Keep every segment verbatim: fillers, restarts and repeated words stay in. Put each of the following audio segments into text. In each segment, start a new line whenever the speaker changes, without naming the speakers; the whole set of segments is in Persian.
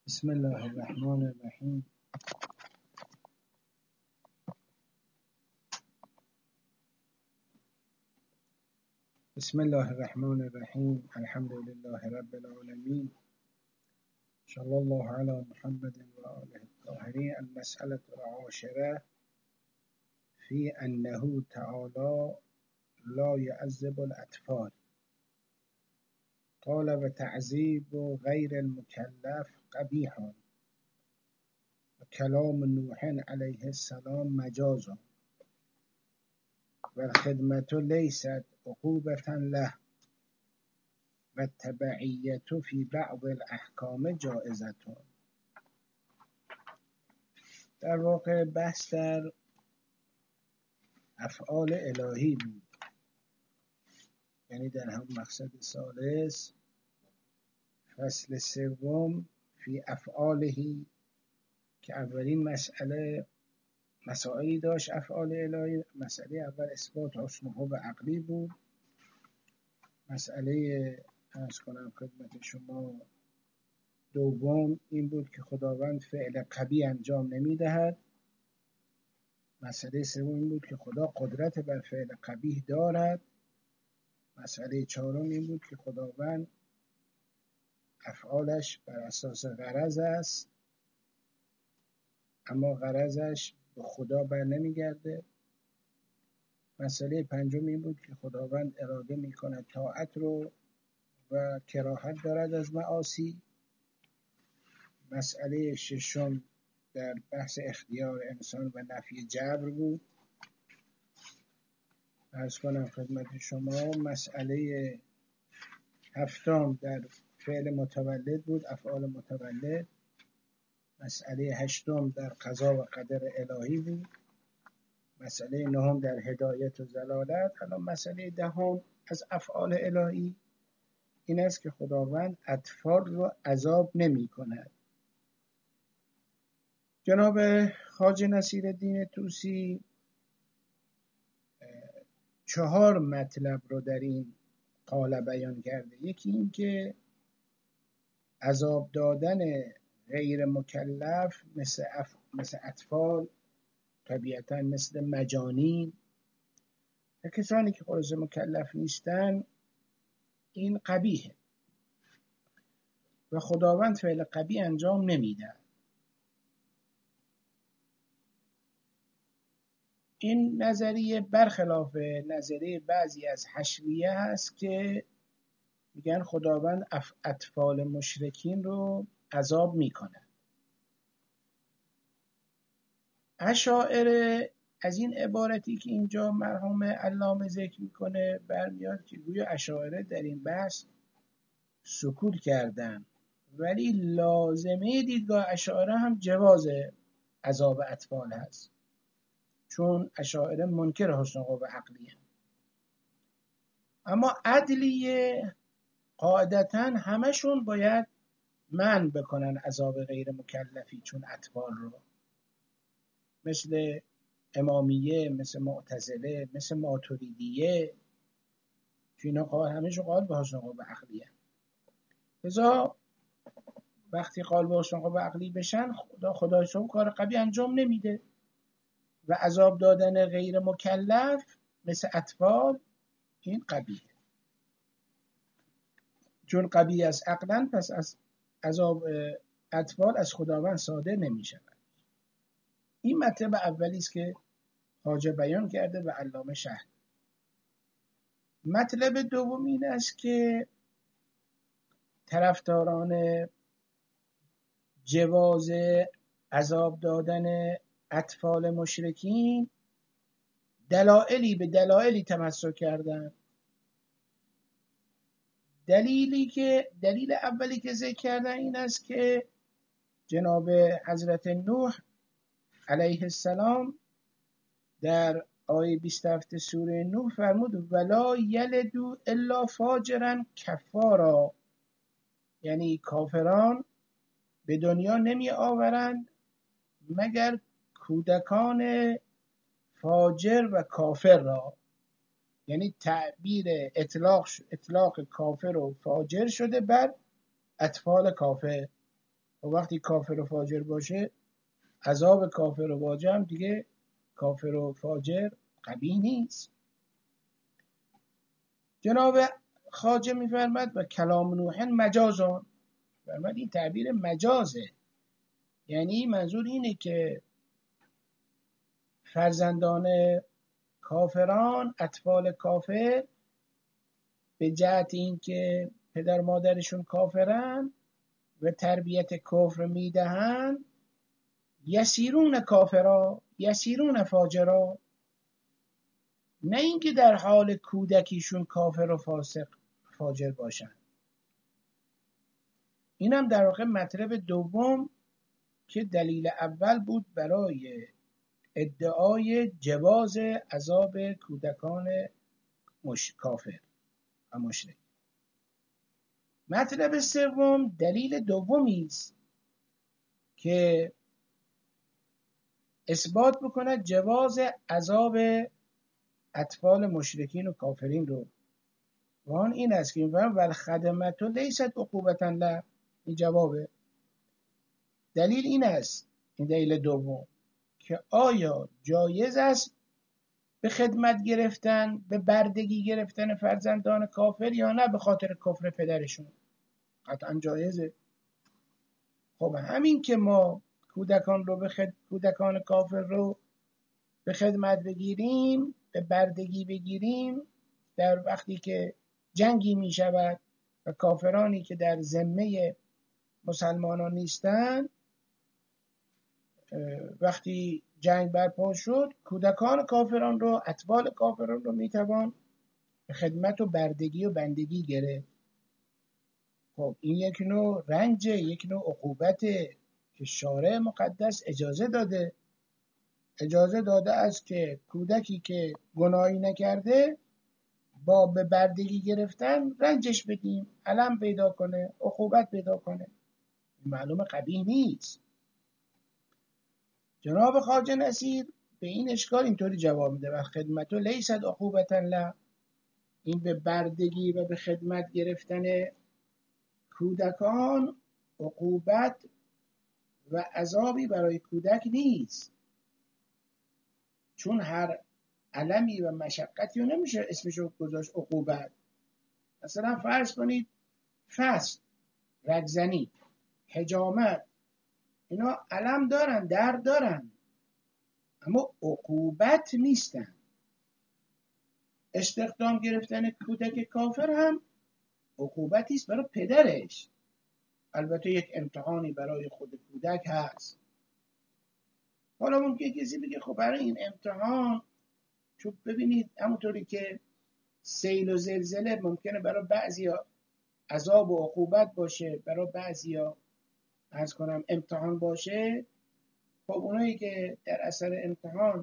بسم الله الرحمن الرحیم. بسم الله الرحمن الرحیم. الحمد لله رب العالمین. صلی الله علی محمد و آله الطاهرین. المسألة العاشرة فی انه تعالی لا يعذب الاطفال. قال و تعذیب غیر المکلف قبیح و کلام نوح علیه السلام مجاز و الخدمة لیست عقوبة له و التبعیت فی بعض الاحکام جائزة. در واقع بحث در افعال الهی بود، یعنی در هم مقصد ثالث فصل سوم فی افعالهی که اولین مسئله مسائلی داشت. افعال الهی، مسئله اول اثبات حسنه و عقلی بود. مسئله عرض کنم خدمت شما دوم این بود که خداوند فعل قبیح انجام نمیدهد. مسئله سوم این بود که خدا قدرت بر فعل قبیح دارد. مسئله چهارم این بود که خداوند افعالش بر اساس غرض است، اما غرضش به خدا بر نمیگرده. مسئله پنجم این بود که خداوند اراده میکند طاعت رو و کراهت دارد از معاصی. مسئله ششم در بحث اختیار انسان و نفی جبر بود. عرض کنم خدمت شما مسئله هفتم در فعل متولد بود، افعال متولد. مسئله هشتم در قضا و قدر الهی بود. مسئله نهم در هدایت و ضلالت. الان مسئله دهم از افعال الهی این است که خداوند اطفال رو عذاب نمی کند. جناب خواجه نصیرالدین طوسی چهار مطلب رو در این قال بیان کرده. یکی این که عذاب دادن غیر مکلف مثل, اف... مثل اطفال، طبیعتا مثل مجانین و کسانی که خلاص مکلف نیستن، این قبیحه و خداوند فعل قبیح انجام نمیده. این نظریه برخلاف نظریه بعضی از حشویه هست که میگن خداوند اطفال مشرکین رو عذاب میکنه. اشاعره از این عبارتی که اینجا مرحوم علامه ذکر میکنه برمیاد که گویا اشاعره در این بحث سکوت کردن، ولی لازمه دیدگاه اشاعره هم جواز عذاب اطفال هست، چون اشاعره منکر حسن قوه عقلیه. اما عدلیه قاعدتا همشون باید منع بکنن عذاب غیر مکلفی، چون اطفال رو، مثل امامیه، مثل معتزله، مثل ماتریدیه، که اینا قائل همشون قائل به حسن قوه عقلیه. لذا وقتی قائل به حسن قوه عقلی بشن، خدا خدای شما کار قبیح انجام نمیده و عذاب دادن غیر مکلف مثل اطفال این قبیحه. چون قبیح از عقلن، پس از عذاب اطفال از خداوند صادر نمی شود. این مطلب اولی است که خواجه بیان کرده و علامه شرح. مطلب دوم این است که طرفداران جواز عذاب دادن اطفال مشرکین دلایلی به دلایلی تمسک کردن. دلیلی که دلیل اولی که ذکر کردن این است که جناب حضرت نوح علیه السلام در آیه بیست و هفت سوره نوح فرمود ولا یلدو الا فاجرا کفارا، یعنی کافران به دنیا نمی آورند مگر کودکان فاجر و کافر را. یعنی تعبیر اطلاق اطلاق کافر و فاجر شده بر اطفال کافر. و وقتی کافر و فاجر باشه، عذاب کافر و فاجر هم دیگه کافر و فاجر قبیح نیست. جناب خواجه میفرمد و کلام نوح مجازان، فرمد این تعبیر مجازه، یعنی منظور اینه که فرزندان کافران، اطفال کافر، به جهت اینکه پدر مادرشون کافرن و تربیت کفر میدهن، یسیرون کافرا یسیرون فاجرا، نه اینکه در حال کودکیشون کافر و فاسق فاجر باشن. اینم در واقع مطلب دوم که دلیل اول بود برای ادعای جواز عذاب کودکان مش... کافر و مشرک. مطلب سوم دلیل دومی است که اثبات بکند جواز عذاب اطفال مشرکین و کافرین رو، و آن این است که می‌فرماید والخدمة لیست عقوبة له. این جوابه. دلیل این است، این دلیل دوم، که آیا جایز است به خدمت گرفتن، به بردگی گرفتن فرزندان کافر یا نه به خاطر کفر پدرشون؟ قطعا جایزه. خب همین که ما کودکان رو به خد... کودکان کافر رو به خدمت بگیریم، به بردگی بگیریم در وقتی که جنگی می شود و کافرانی که در ذمه مسلمانان نیستند، وقتی جنگ برپا شد، کودکان کافران رو، اطفال کافران رو می توان به خدمت و بردگی و بندگی گرفت. خب این یک نوع رنجه، یک نوع عقوبته که شارع مقدس اجازه داده. اجازه داده است که کودکی که گناهی نکرده با به بردگی گرفتن رنجش بدیم، الم پیدا کنه، عقوبت پیدا کنه. معلوم قبیح نیست. جناب خواجه نصیر به این اشکال اینطوری جواب میده و خدمت لیست عقوبة له، این به بردگی و به خدمت گرفتن کودکان عقوبت و عذابی برای کودک نیست، چون هر المی و مشقتی رو نمیشه اسمشو گذاشت عقوبت. مثلا فرض کنید فصل، رگزنی، حجامت، اینا الم دارن، درد دارن، اما عقوبت نیستن. استخدام گرفتن کودک کافر هم عقوبتی است برای پدرش. البته یک امتحانی برای خود کودک هست. حالا ممکنه کسی بگه خب برای این امتحان، چون ببینید همونطوری که سیل و زلزله ممکنه برای بعضیا عذاب و عقوبت باشه، برای بعضیا عرض کنم امتحان باشه. خب اونایی که در اثر امتحان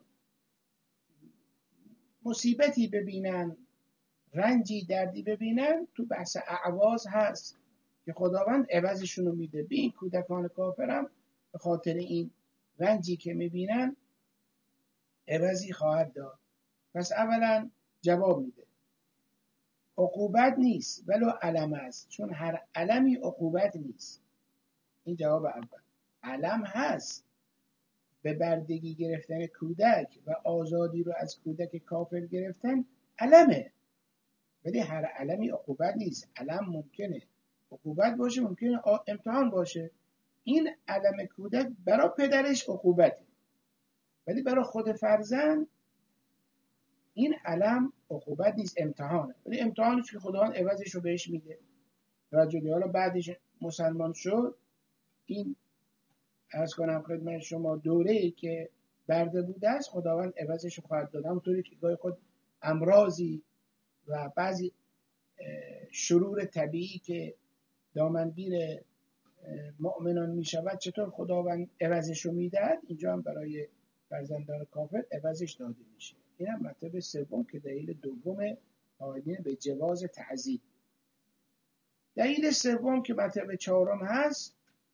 مصیبتی ببینن، رنجی، دردی ببینن، تو بحث اعواض هست که خداوند عوضشون رو میده. به این کودکان کافرم به خاطر این رنجی که میبینن عوضی خواهد داد. پس اولا جواب میده عقوبت نیست ولو علم است، چون هر علمی عقوبت نیست. این جواب اول. علم هست، به بردگی گرفتن کودک و آزادی رو از کودک کافر گرفتن علمه، ولی هر علمی عقوبت نیست. علم ممکنه عقوبت باشه، ممکنه امتحان باشه. این علم کودک برای پدرش عقوبته، ولی برای خود فرزند این علم عقوبت نیست، امتحانه. ولی امتحانش که خداوند عوضش رو بهش میده. توجه، حالا بعدش مسلمان شد، این عرض کنم خدمت شما دوره‌ای که برده بوده است خداوند عوضش رو خواهد داد. همونطوری که گاهی خود امراضی و بعضی شرور طبیعی که دامنگیر مؤمنان می شود چطور خداوند عوضش رو میدهد، اینجا هم برای فرزندان کافر عوضش داده میشه. این هم مطلب سوم که دلیل دوم قائلین به جواز تعزیب. دلیل سوم که مطلب چهارم هست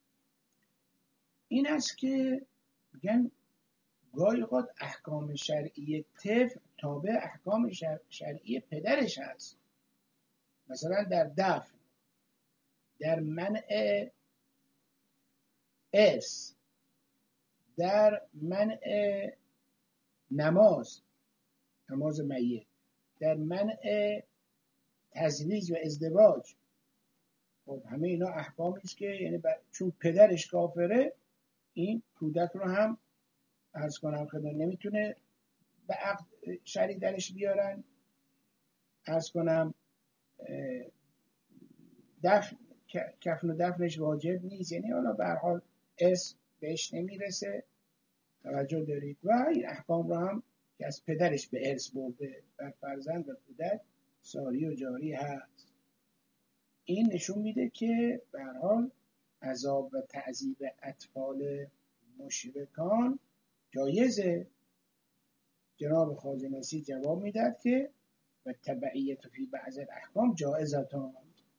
این است که میگن گاهی اوقات احکام شرعی طفل تابع احکام شرعی پدرش هست. مثلا در دفن، در منع ارث، در منع نماز نماز میت، در منع تزویج و ازدواج. خب همه اینا احکامی است که یعنی ب... چون پدرش کافره، این کودک رو هم عرض کنم خدمت نمیتونه به عقد شرعی درش بیارن. عرض کنم دفن کفن و دفنش واجب نیست، یعنی حالا به هر حال ارث بهش نمیرسه. توجه دارید؟ و این احکام رو هم که از پدرش به ارث برده بر فرزند و کودک ساری و جاری هست. این نشون میده که به هر حال عذاب و تعذیب اطفال مشرکان جایزه. جناب خواجه نصیر جواب میداد که و تبعیت فی بعض الاحکام جایزتان.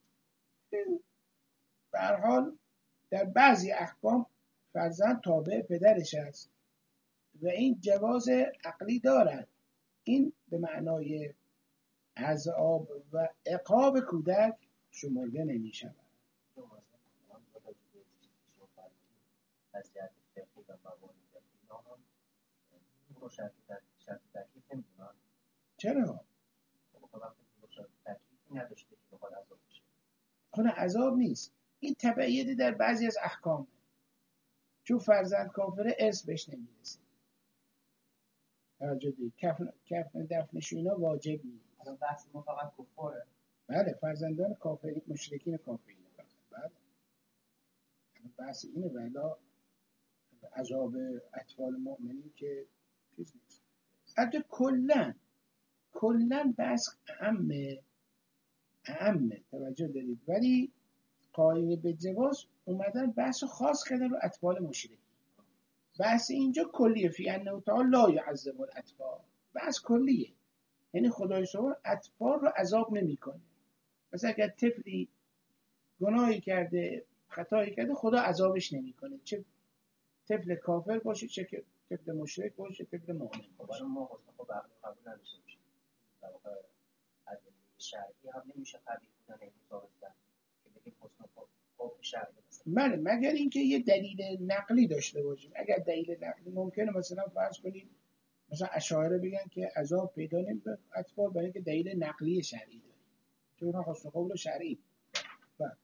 به هر حال در بعضی احکام فرزند تابع پدرش است و این جواز عقلی دارد. این به معنای عذاب و عقاب کودک شمرده نمی شود. چرا؟ خونه عذاب نیست، این تبعیت در بعضی از احکام، چون فرزند کافره ارث بهش نمیرسه. توجه دید کفن کفن دفنش اینا واجب نیست. الان بحث ما فقط کفاره. بله فرزندان کافری مشرکین کافرین. بله بحث اینه. ولی عذاب اطفال مؤمنین که چیز نیست. البته کلا کلا بحث اعمه اعمه توجه دارید، ولی قائل به جواز اومدن بحث خاص کردن رو اطفال مشرکین. بحث اینجا کلیه، فی انه تعالی لا یعذب الاطفال، بحث کلیه، یعنی خدای سبحان اطفال رو عذاب نمیکنه. مثلا اگر طفلی گناهی کرده خطایی کرده خدا عذابش نمیکنه، چه طفل کافر باشه چه که طفل مشرک باشه طفل مؤمن باشه. ما خب قبول نداشته باشیم در واقع ادله شرعی هم نمیشه قبول بودن این ثابت که بگیم حسن خوف شرعی. بله مگر اینکه یه دلیل نقلی داشته باشیم. اگر دلیل نقلی ممکنه مثلا فرض کنید مثلا اشاعره بگن که عذاب پیدا نمیشه اطفال برای اینکه دلیل نقلی شرعی داره، چون اونها حسن قول شرعی. بله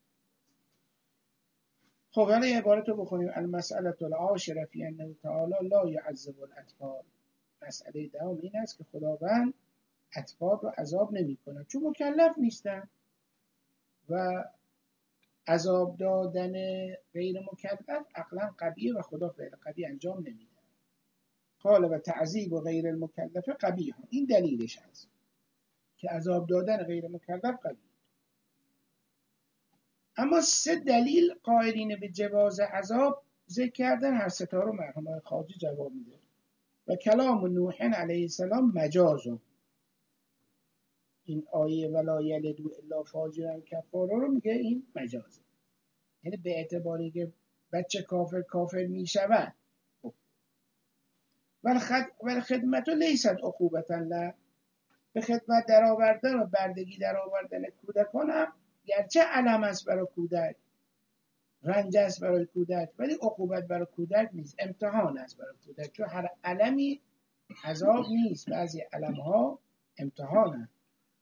خب حالا عبارت رو بخونیم. المسئله العاشره فی انه تعالی لا یعذب الاطفال. مسئله دوم این است که خداوند اطفال رو عذاب نمی کند چون مکلف نیستن و عذاب دادن غیر مکلف عقلا قبیح و خدا فعل قبیح انجام نمیده. قال و تعذیب و غیر المکلف قبیح، این دلیلش هست که عذاب دادن غیر مکلف قبیح. اما سه دلیل قائلین به جواز عذاب ذکر کردن، هر ستا رو مرحوم آقای خواجه جواب میده. و کلام نوح علیه السلام مجازه، این آیه ولا یلدوا الا فاجرا کفارا رو میگه این مجازه، یعنی به اعتباری که بچه کافر کافر میشود. ولی خدمت لیست عقوبتا له، به خدمت در آوردن و بردگی در آوردن کودکان هم گرچه علم است برای کودک، رنج است برای کودک، ولی عقوبت برای کودک نیست، امتحان است برای کودک. چون هر علمی عذاب نیست، بعضی علم ها امتحانند.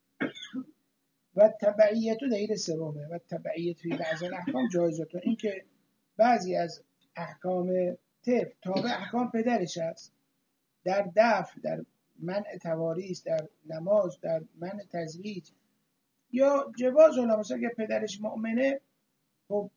و تبعیت دلیل سومه و تبعیت فی بعض الاحکام جایزتون، این که بعضی از احکام طفل تابع احکام پدرش است، در دفع، در منع تواریث، در نماز، در منع تزویج یا جواز علما. مثلا اگه پدرش مؤمنه خب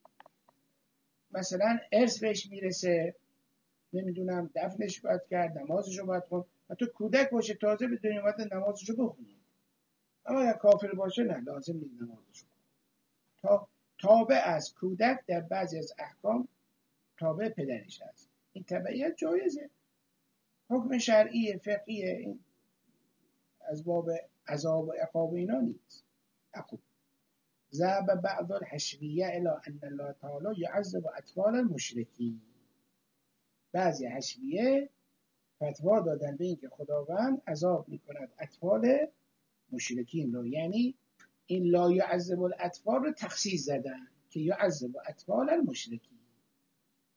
مثلا ارث بهش میرسه، نمیدونم دفنش باید کرد، نمازشو باید خون. حتی کودک باشه تازه به دنیا اومده نمازشو بخونه. اما اگر کافر باشه نه لازم نیست نمازشو تا تابع از کودک در بعضی از احکام تابع پدرش است. این تبعیت جایزه، حکم شرعی فقهیه، این از باب عذاب و عقاب اینا نیست. عقوب ذهب بعض الحشویه الی ان الله تعالی یعذب اطفال المشرکین. بعضی حشویه فتوا دادن به اینکه خداوند عذاب میکند اطفال مشرکین رو، یعنی این لا یعذب الاطفال رو تخصیص زدن که یعذب اطفال المشرکین.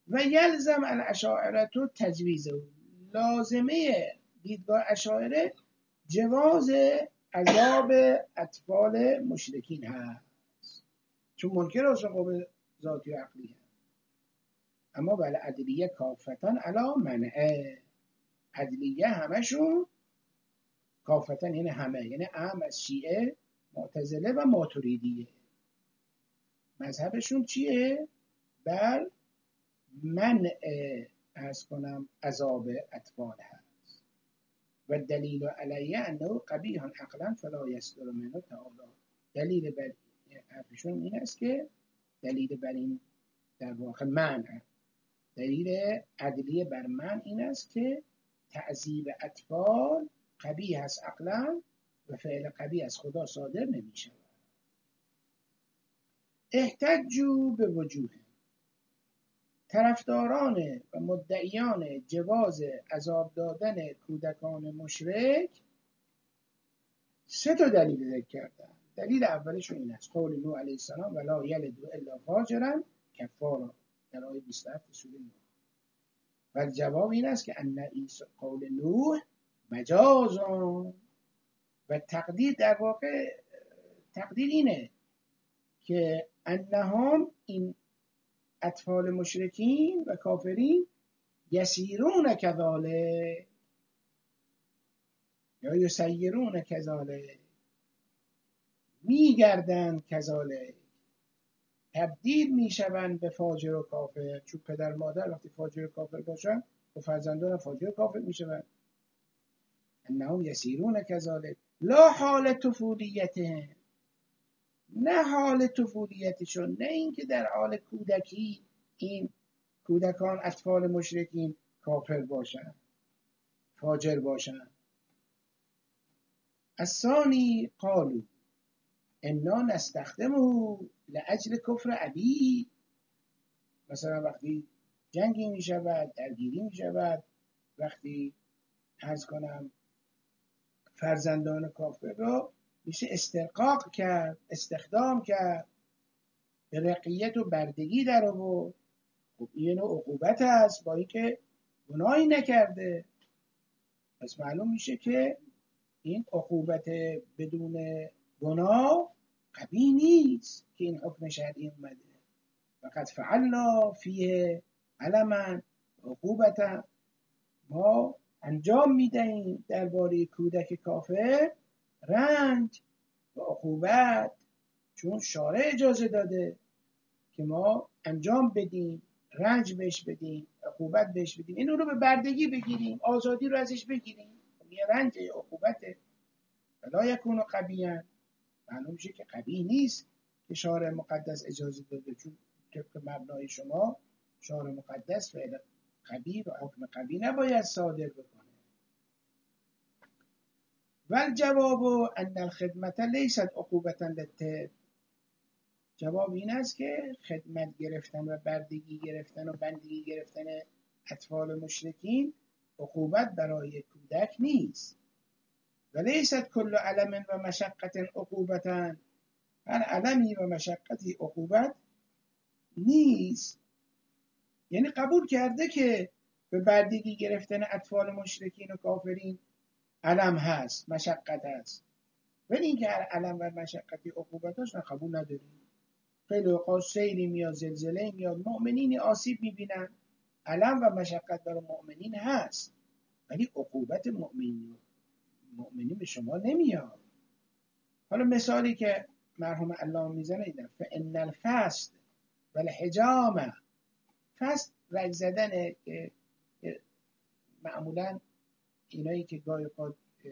و یلزم الاشاعره تجویزه، لازمه دیدگاه اشاعره جواز عذاب اطفال مشرکین هست، چون منکر عقوق ذاتی و عقلی هست. اما بل عدلیه کافتن علا منعه، عدلیه همشون کافتن یعنی همه، یعنی اهم از شیعه، معتزله و ماتریدیه، مذهبشون چیه؟ بر منع ارز کنم عذاب اطفال هست. و دلیل علیه انه قبیح عقلا فلا یصدر منه تعالی، دلیل بر حرفشون این است که دلیل بر این در واقع منع، دلیل عدلیه بر من این است که تعذیب اطفال قبیح است عقلا و فعل قبیح از خدا صادر نمی شود. احتجوا به وجوه، طرفداران و مدعیان جواز عذاب دادن کودکان مشرک سه تا دلیل ذکر کردن. دلیل اولشون این است قول نوح علیه السلام ولا یلد الا فاجرا کفارا در آیه بیست و هفت سوره نوح. و جواب این است که ان عیسی قول نوح مجازون، و تقدیر در واقع تقدیر اینه که انهم این اطفال مشرکین و کافرین یسیرون کذالک یا یسیرون کذالک، میگردند کذالک، تبدیل میشوند به فاجر و کافر، چون پدر مادر وقتی فاجر و کافر باشن و فرزندان فاجر و کافر میشوند. انهم یسیرون کذالک لا حال طفولیتهم، نه حال طفولیتشون، نه اینکه در حال کودکی این کودکان اطفال مشرکین کافر باشن فاجر باشن. الثانی قالوا انا نستخدمه لاجل کفر ابی، مثلا وقتی جنگی می شود، درگیری می شود، وقتی عرض کنم فرزندان کافر رو میشه استرقاق کرد، استخدام کرد، به رقیت و بردگی در آورد. خب این نوع عقوبت است با اینکه گناهی نکرده، پس معلوم میشه که این عقوبت بدون گناه قبیح نیست که این حکم شرعی اومده. فقط فعلنا فیه علما عقوبتا، ما انجام میدهیم درباره کودک کافر رنج و عقوبت، چون شارع اجازه داده که ما انجام بدیم، رنج بهش بدیم، عقوبت بهش بدیم، این رو به بردگی بگیریم، آزادی رو ازش بگیریم، یه رنج عقوبته. فلا یکون قبیحا، معلوم میشه که قبیح نیست که شارع مقدس اجازه داده، چون طبق مبنای شما شارع مقدس فعل قبیح و حکم قبیح نباید صادر بکنه. والجواب ان الخدمت لیست عقوبتا للطفل، جواب این است که خدمت گرفتن و بردگی گرفتن و بندگی گرفتن اطفال مشرکین عقوبت برای کودک نیست. و لیست کل علم و مشقت عقوبتا، هر علمی و مشقتی عقوبت نیست. یعنی قبول کرده که به بردگی گرفتن اطفال مشرکین و کافرین علم هست، مشقت هست، ولی اینکه هر علم و مشقتی عقوبت هست قبول نداریم. خیلی اوقات سیلی میاد، زلزله میاد، مؤمنین آسیب میبینن، علم و مشقت برای مؤمنین هست، ولی عقوبت مؤمنین مؤمنین به شما نمیاد. حالا مثالی که مرحوم علامه میزنه اینا، فان الفسد والحجامه، فسد رگ زدنه که معمولا اینایی که گاهی اوقات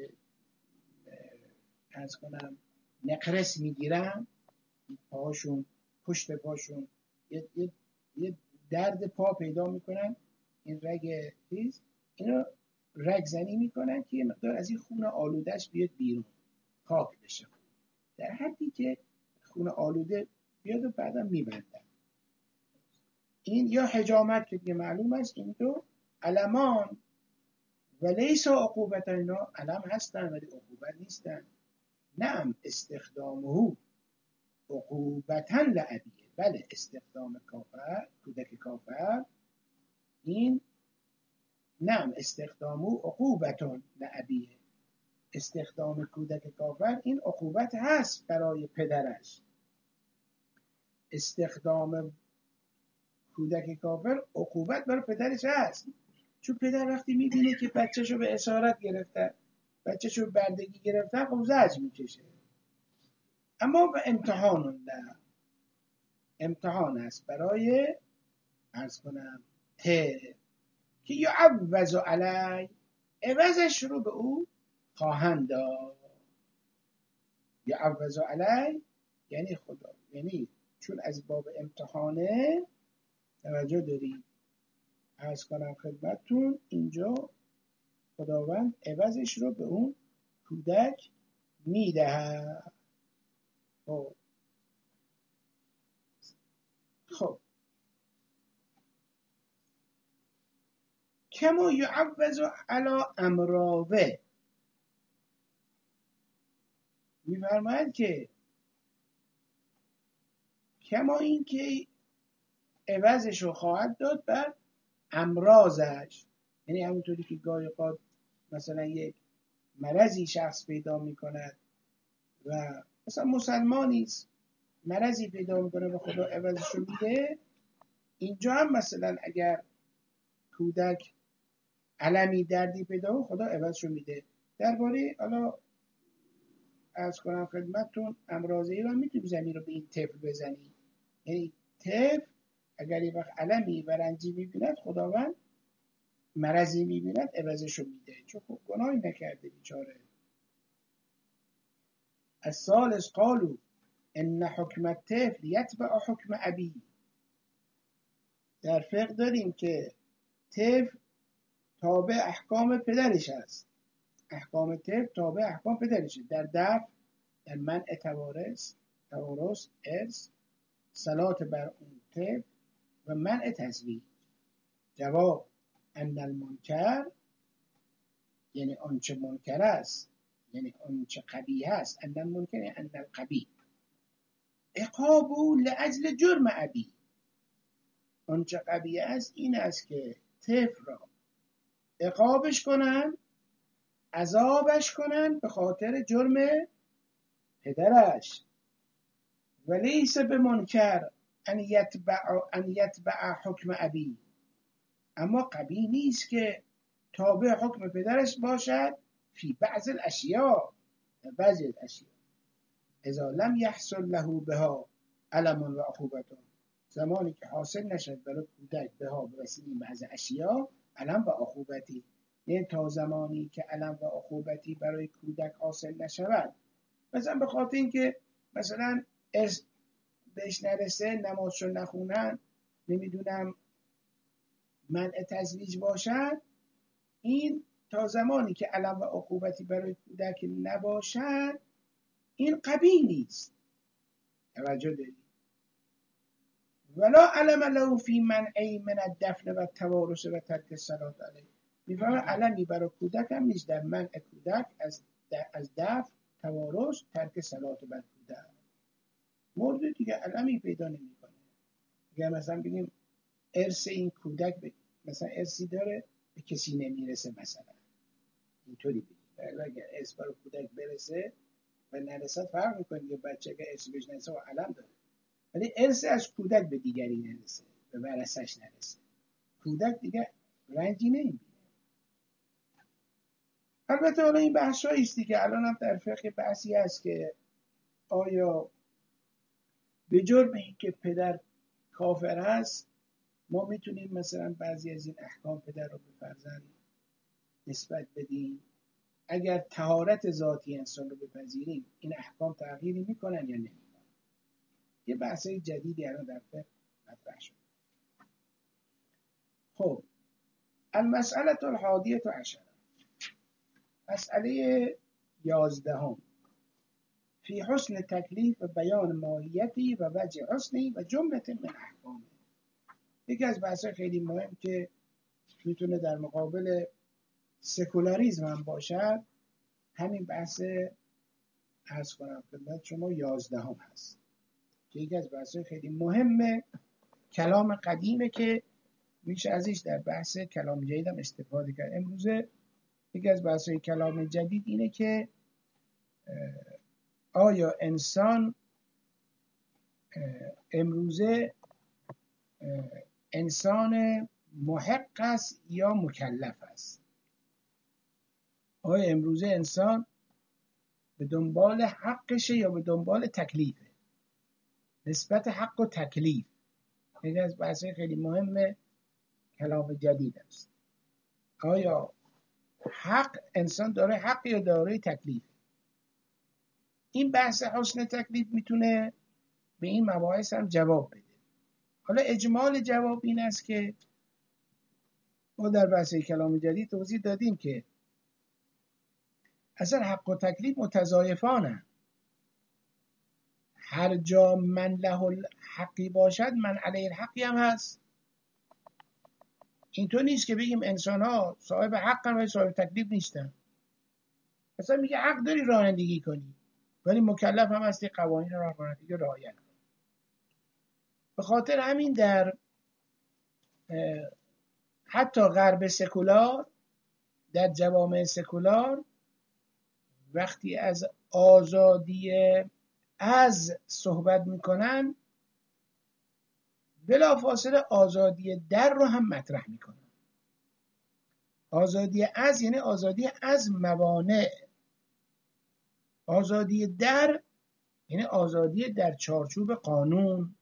عرض کنم نقرس میگیرن پاهاشون، پشت پاشون یه, یه،, یه درد پا پیدا میکنن، این رگ چیز اینو رگ زنی میکنن که یه مقدار از این خون آلودهش بیاد بیرون، پاک بشه، در حدی که خون آلوده بیاد و بعدا میبندن. این یا حجامت که دیگه معلوم است این دو علمان و لیس عقوبت، اینا علم هستن ولی عقوبت نیستن. نعم استخدامه عقوبتا لعبیه، بله استخدام کافر کودک کافر این نعم استخدامو عقوبتون لعبیه، استخدام کودک کافر این عقوبت هست برای پدرش. استخدام کودک کافر عقوبت برای پدرش هست، چون پدر وقتی میبینه که بچهشو به اسارت گرفته، بچهشو بردگی گرفته، خب زجر میکشه. اما به امتحان نه، امتحان است برای عرض کنم ته که یعوض علی، عوضش رو به او خواهند داد. یعوض علی یعنی خدا، یعنی چون از باب امتحانه، توجه دارید عرض کنم خدمتتون، اینجا خداوند عوضش رو به اون کودک میده. خب خب کما یعوض علی امراوه، میفرماید که کما این که عوضش رو خواهد داد بر امراضش، یعنی همونطوری که گاهی اوقات مثلا یک مرضی شخص پیدا میکند و مثلا مسلمانی است مرضی پیدا میکنه و خدا عوضش رو میده، اینجا هم مثلا اگر کودک علمی دردی پیدا کنه خدا عوضش رو میده. درباره حالا عرض کنم خدمتتون امراضی رو میتونی زمین رو به این طفل بزنی، یعنی طفل اگر یه وقت علمی و رنجی میبیند خداوند مرضی میبیند عوضش رو میده، چون خب گناهی نکرده بیچاره. الثالث قالوا ان حکم الطفل یتبع حکم ابی، در فقه داریم که طفل تابع احکام پدرش است، احکام طفل تابع احکام پدرشه، در دفع، در منع توارث توارث ارث، صلات بر اون طفل و منع تزویج. جواب ان المنکر یعنی آنچه منکر است، یعنی آنچه قبیح است، ان المنکر یعنی ان القبیح، عقابو لاجل جرم ابی، آنچه قبیح است این است که طفل را عقابش کنن، عذابش کنن به خاطر جرم پدرش. ولیس به منکر ان یتبع ان یتبع حکم ابی، اما قبیح نیست که تابع حکم پدرش باشد فی بعض الاشیاء، بعضی الاشیاء اذا لم یحصل له بها علم و عقوبت، زمانی که حاصل نشد برای کودک بها به وسیله بعض اشیاء علم و عقوبتی، نه تا زمانی که علم و عقوبتی برای کودک حاصل نشود، مثلا به خاطر اینکه مثلا ارث بهش نرسه، نمازشو نخونن، نمیدونم منع تزویج باشد، این تا زمانی که علم و عقوبتی برای کودک نباشد این قبیح نیست. توجه دارید؟ ولا علم له فی منعی من الدفن و التوارث و ترک الصلاة علیه، میفهمه علمی برای کودک هم نیست در منع کودک از از دفن، توارث، ترک صلات بر کودک. مورد دیگه علمی پیدا نمیکنه. اگر مثلا بگیم ارث این کودک ب... مثلا ارثی داره به کسی نمیرسه، مثلا اینطوری بگیم، اگر ارث برای کودک برسه و نرسد فرق میکنه دیگه، بچه اگر ارث بهش نرسه و علم داره، ولی ارث از کودک به دیگری نرسه، به ورثش نرسه، کودک دیگه رنجی نمیبینه. البته حالا این بحثایی است دیگه، الان هم در فقه بحثی هست که آیا به جرم اینکه پدر کافر هست ما میتونیم مثلا بعضی از این احکام پدر رو به فرزند نسبت بدیم؟ اگر طهارت ذاتی انسان رو بپذیریم این احکام تغییری میکنن یا نمیکنن؟ یه بحثای جدیدی الان در فقه مطرح شد. خب المسئله الحادیة عشر، مسئله یازدهم، فی حسن تکلیف و بیان ماهیتی و وجه حسنی و جمله من احکامه. یکی از بحثای خیلی مهم که میتونه در مقابل سکولاریزم هم باشد، همین بحث عرض کنم خدمت شما یازدهم هست که یکی از بحثای خیلی مهم کلام قدیمه که میشه ازش در بحث کلام جدید هم استفاده کرد. امروزه یکی از بحث‌های کلام جدید اینه که آیا انسان امروزه انسان محق است یا مکلف است؟ آیا امروزه انسان به دنبال حقشه یا به دنبال تکلیفه؟ نسبت حق و تکلیف یکی از بحث‌های خیلی مهم کلام جدید است. آیا حق انسان داره حق یا داره تکلیف؟ این بحث حسن تکلیف میتونه به این مباحث هم جواب بده. حالا اجمال جواب این است که ما در بحث کلام جدید توضیح دادیم که اصلا حق و تکلیف متضایفانه. هر جا من له الحقی باشد من علیه الحقی هم هست. اینطور نیست که بگیم انسان ها صاحب حق هم و صاحب تکلیف نیستن. اصلا میگه حق داری رانندگی کنی ولی مکلف هم هستی قوانین رانندگی رعایت کنی. به خاطر همین در حتی غرب سکولار، در جوامع سکولار، وقتی از آزادی از صحبت میکنن بلافاصله آزادی در رو هم مطرح میکنن. آزادی از یعنی آزادی از موانع، آزادی در یعنی آزادی در چارچوب قانون،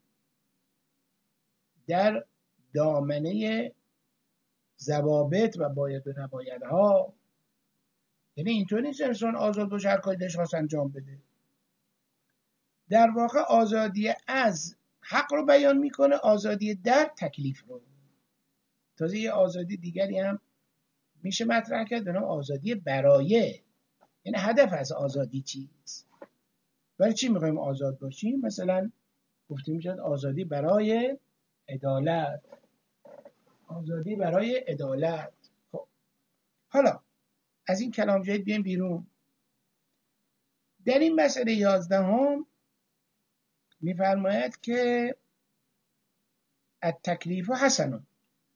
در دامنه ضوابط و باید و نبایدها. یعنی اینطور نیست انسان آزاد باشه هر کاری دلش خواست انجام بده. در واقع آزادی از حق رو بیان میکنه، آزادی در تکلیف رو. تازه یه آزادی دیگری هم میشه مطرح کرد به نام آزادی برایه. یعنی هدف از آزادی چیست؟ برای چی میخوایم آزاد باشیم؟ مثلا گفتیم میشد آزادی برای عدالت، آزادی برای عدالت. خب حالا از این کلام جدید بیایم بیرون. در این مسئله یازدهم میفرماید که التکلیف حسن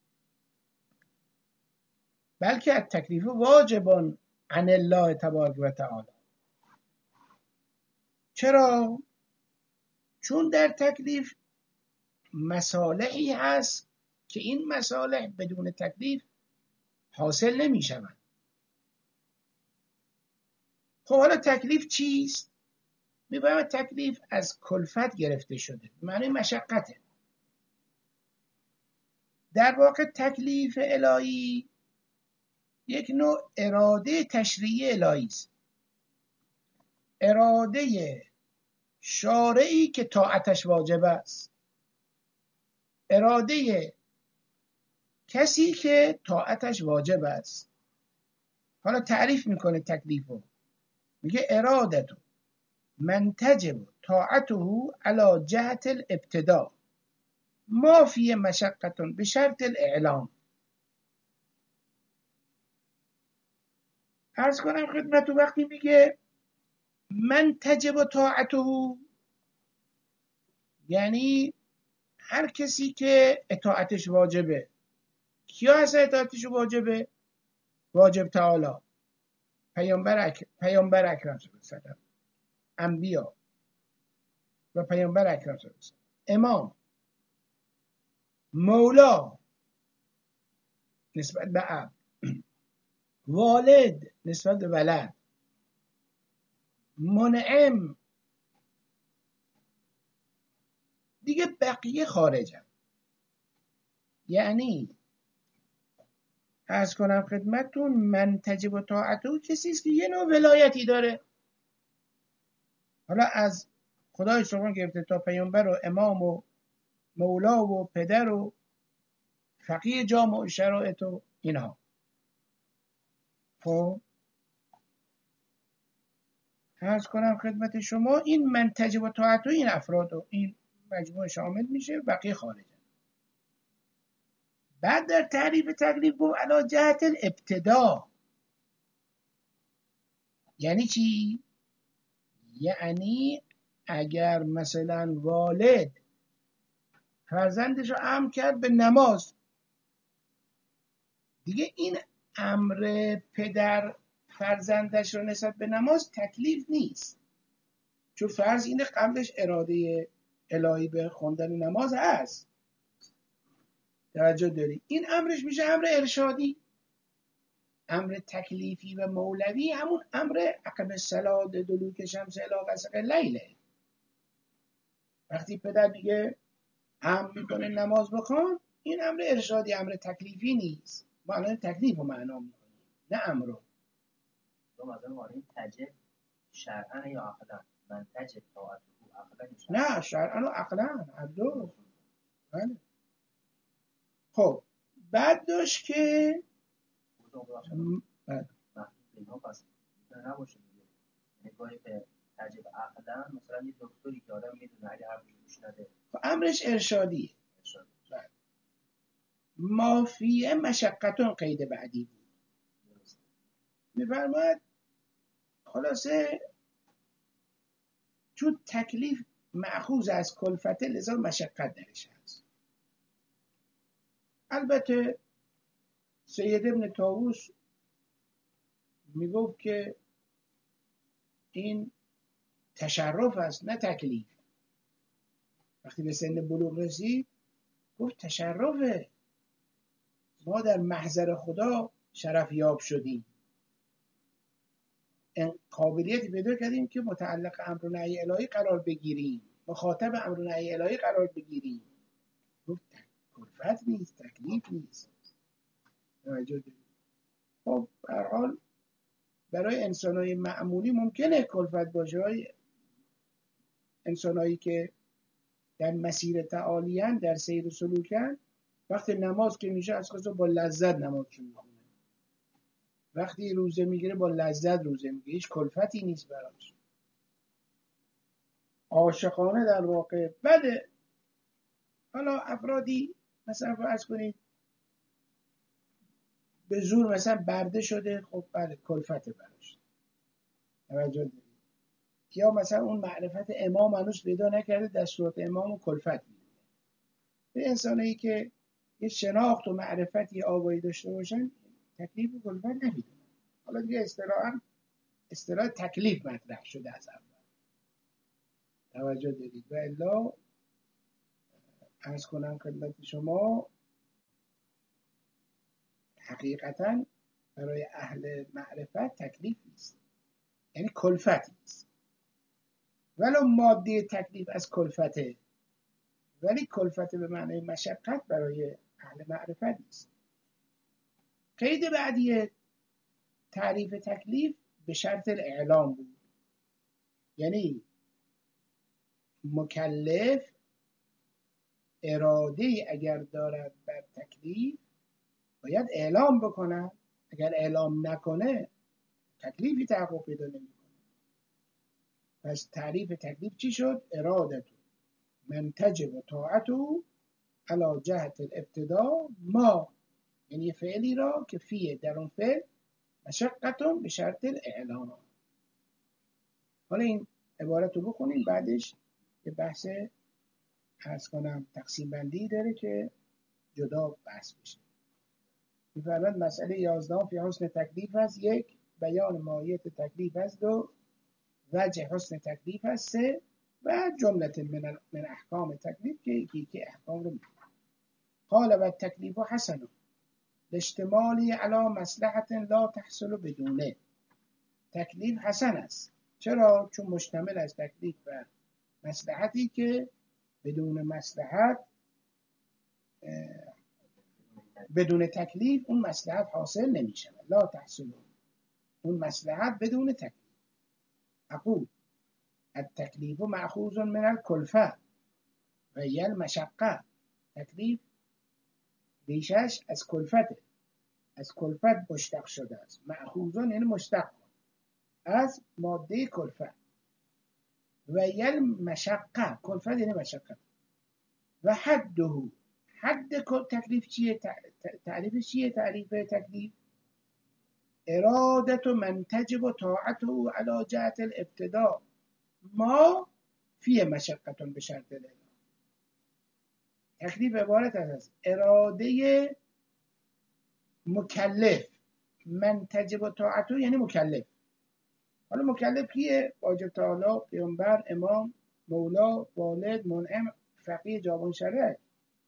بلکه التکلیف واجب عن الله تبارک و تعالی. چرا؟ چون در تکلیف مصالحی هست که این مصالح بدون تکلیف حاصل نمی شوند. خب حالا تکلیف چیست؟ می‌فرماید تکلیف از کلفت گرفته شده، معنی مشقته. در واقع تکلیف الهی یک نوع اراده تشریعی الهی است، اراده شارعی که طاعتش واجب است، اراده کسی که طاعتش واجب است. حالا تعریف میکنه تکلیفو، میگه ارادتو من تجب طاعته علی جهت الابتداء ما فی مشقة به شرط الاعلام. عرض کنم خدمت وقتی میگه من تجب طاعته یعنی هر کسی که اطاعتش واجبه. کیا هست اطاعتش واجبه؟ واجب تعالی، پیامبر اک... پیامبر اکرم صلی الله علیه و سلم، انبیا و پیامبر اکرم صلی الله علیه و سلم، امام، مولا نسبت به اب، والد نسبت به ولد، منعم، دیگه بقیه خارجن. یعنی عرض کنم خدمتتون من تجب طاعته کسی است که یه نوع ولایتی داره. حالا از خدای سبحان گرفته تا پیامبر و امام و مولا و پدر و فقیه جامع و شرایط و اینها. خب عرض کنم خدمت شما این من تجب طاعته این افراد و این مجموعه شامل میشه، بقیه خارجن. بعد در تعریف تکلیف گفت علی جهت الابتدا. یعنی چی؟ یعنی اگر مثلا والد فرزندش رو امر کرد به نماز، دیگه این امر پدر فرزندش رو نسبت به نماز تکلیف نیست، چون فرض اینه قبلش اراده الهی به خوندن نماز هست. توجه داری؟ این امرش میشه امر ارشادی. امر تکلیفی و مولوی همون امر اقم الصلاة دلوک شمس الی غسق اللیل. وقتی پدر دیگه امر میکنه نماز بخوان، این امر ارشادی، امر تکلیفی نیست. ما الان تکلیف رو معنا میکنیم نه امر رو.
مثلا ما این تجب شرعا یا عقلا؟ من تجب طاعته عقلا.
نه شرعا و عقلا عبدو. بله. خب بعد داشت که م... بله.
اینا پس نباشه دیگه. نگاهی به تجب عقلا، مثلا یه دکتری که آدم میدونه اگه حرفش گوش نده
امرش ارشادیه.
ارشاد.
بله. ما فیه مشقتون قید بعدی بود. میفرماید خلاصه چون تکلیف مأخوذ از کلفته لذا مشقت درش هست. البته سید ابن طاووس میگفت که این تشرف است نه تکلیف. وقتی به سن بلوغ رسید گفت تشرفه، ما در محضر خدا شرف یاب شدیم، قابلیتی پیدا کردیم که متعلق امر و نهی الهی قرار بگیریم، مخاطب امر و نهی الهی قرار بگیریم. گفت کلفت نیست، تکلیف نیست. خب به هر حال برای انسان‌های معمولی ممکنه کلفت باشه. انسان‌هایی که در مسیر تعالیان، در سیر و سلوکن، وقتی نماز که میشه از خاصا با لذت نمازشون میخونه، وقتی روزه میگیره با لذت روزه میگیره، هیچ کلفتی نیست براش، عاشقانه در واقع. بله حالا افرادی مثلا فرض کنید به زور مثلا برده شده، خب بله کلفت براش. توجه دارید؟ یا مثلا اون معرفت امام هنوز پیدا نکرده، دستورات امام و کلفت میدونه. به انسانی که یه شناخت و معرفتی آگاهی داشته باشن تکلیف و کلفت نمیدونه. حالا دیگه اصطلاحاً اصطلاح تکلیف مطرح شده از اول. توجه دارید؟ و الا عرض کنم خدمت شما حقیقتاً برای اهل معرفت تکلیف نیست، یعنی کلفت نیست. ولو ماده تکلیف از کلفته، ولی کلفت به معنی مشقت برای اهل معرفت نیست. قید بعدی تعریف تکلیف به شرط الاعلام بود، یعنی مکلف اراده اگر دارد بر تکلیف باید اعلام بکنه. اگر اعلام نکنه تکلیفی تحقق پیدا نمیکنه. پس تعریف تکلیف چی شد؟ ارادت من تجب طاعته علی جهت الابتداء ما، یعنی فعلی را که فیه در اون فعل مشقتون به شرط الاعلام. حالا این عبارت رو بخونیم، بعدش یه بحث عرض کنم تقسیم بندی داره که جدا بحث بشه. می‌فرماید مسئله یازده فی حسن تکلیف هست. یک، بیان ماهیت تکلیف هست. دو، وجه حسن تکلیف هست. سه، و جملت من, من احکام تکلیف که یکی یکی احکام رو میگه. قال و تکلیف حسن اشتمالی علی مصلحت لا تحصل بدونه. تکلیف حسن است. چرا؟ چون مشتمل از تکلیف و مصلحتی که بدون مصلحت، بدون تکلیف اون مصلحت حاصل نمیشه. لا تحصل، اون مصلحت بدون تکلیف. اقول التکلیف مأخوذ من الکلفه و هی المشقه. تکلیف ریشش از کلفته، از کلفت مشتق شده است. مأخوذون یعنی مشتق از ماده کلفت. و هی المشقه، کلفت یعنی مشقت. و حده، حد تکلیف چیه؟ تعریف چیه؟ تعریف تکلیف ارادت من تجب طاعته علی جهت الابتداء ما فی مشقتون به شرط الاعلام. تکلیف عبارت از اراده مکلف من تجب طاعته یعنی مکلف. حالا مکلف کیه؟ واجب تعالی، پیامبر، امام، مولا، والد، منعم، فقیه، جوان شرع.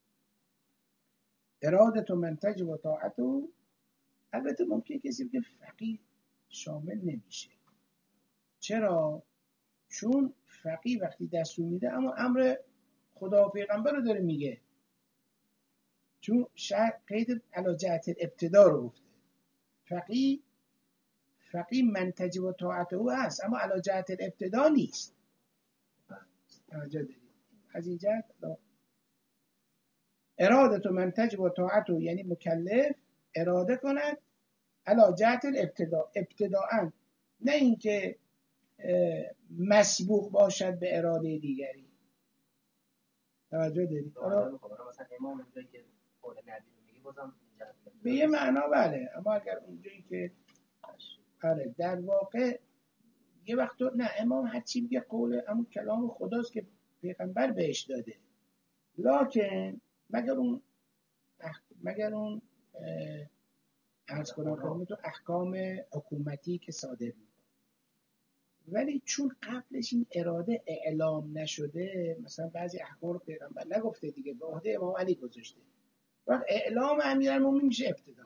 اراده من تجب طاعته. البته ممکنه کسی بگه فقیه شامل نمیشه. چرا؟ چون فقیه وقتی دستور میده اما امر خدا و پیغمبر رو داره میگه، چون شرط قید علی جهت ابتدا رو گفته. فقیه فقیه من تجب طاعته او هست اما علی جهت ابتدا نیست. توجه دارید؟ از این جهت اراده من تجب طاعته یعنی مکلف اراده کند علی جهت الابتدا، ابتداءً، نه اینکه مسبوق باشد به اراده دیگری. توجه دارید؟
مثلا امام اونجایی که قول نبی رو میگه بازم
به یه معنا بله، اما اگر اونجایی که آره در واقع یه وقت نه امام هرچی میگه قول همون کلام خداست که پیغمبر بهش داده، لکن مگر اون اخ... مگر اون عرض کنم تو احکام حکومتی که صادر میکنه. ولی چون قبلش این اراده اعلام نشده، مثلا بعضی احکام رو پیغمبر نگفته دیگه، به عهده امام علی گذاشته، وقت اعلام امیرالمومنین میشه ابتدا.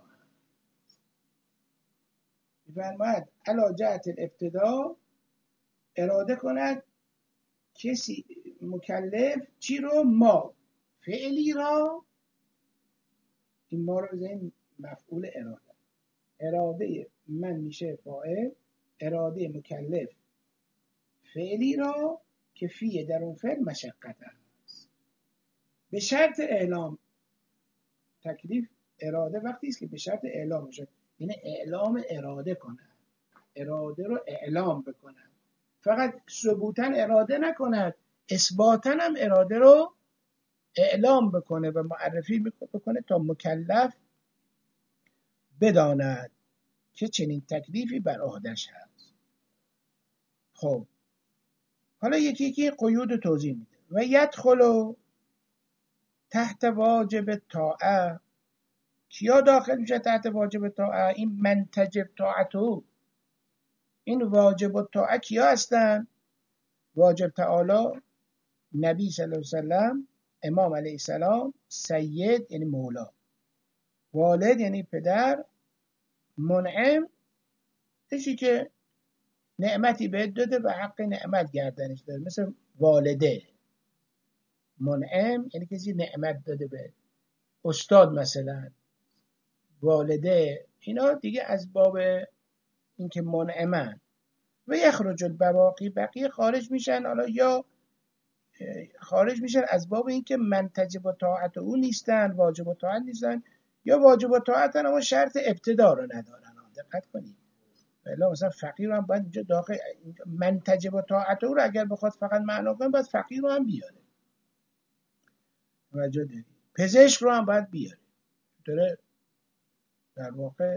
میفرماید علی جهت الابتدا اراده کند کسی مکلف چی رو؟ ما فعلی را، این ما رو بزنیم مفعول اراده، اراده من میشه فاعل، اراده مکلف فعلی را که فیه در اون فعل مشقت است، به شرط اعلام. تکلیف اراده وقتی است که به شرط اعلام میشه، یعنی اعلام اراده کنه، اراده رو اعلام بکنه، فقط ثبوتاً اراده نکند، اثباتاً هم اراده رو اعلام بکنه و معرفی بکنه تا مکلف بداند که چنین تکلیفی بر عهده‌اش هست. خب حالا یکی یکی قیود توضیح میده. و یدخل تحت واجب طاعه، کیا داخل میشه تحت واجب طاعه؟ این من تجب طاعته، این واجب الطاعه کیا هستن؟ واجب تعالی، نبی صلی الله علیه وسلم، امام علیه السلام، سید یعنی مولا، والد یعنی پدر، منعم کسی که نعمتی بهت داده و حق نعمت گردنش داره، مثل والده. منعم یعنی کسی نعمت داده به استاد، مثلا والده، اینا دیگه از باب اینکه منعمن. و یخرج البواقی، بقیه خارج میشن، حالا یا خارج میشن از باب اینکه من تجب طاعت او نیستن، واجب طاعت نیستن، یا واجب طاعتن اما شرط ابتدا رو ندارن. دقت کنید، بله مثلا فقیر رو هم باید اینجا داخل من تجب طاعت او رو اگر بخواد فقط معنا کنه باید فقیر رو هم بیاره. توجه دارید؟ پزشک رو هم باید بیاره. داره در واقع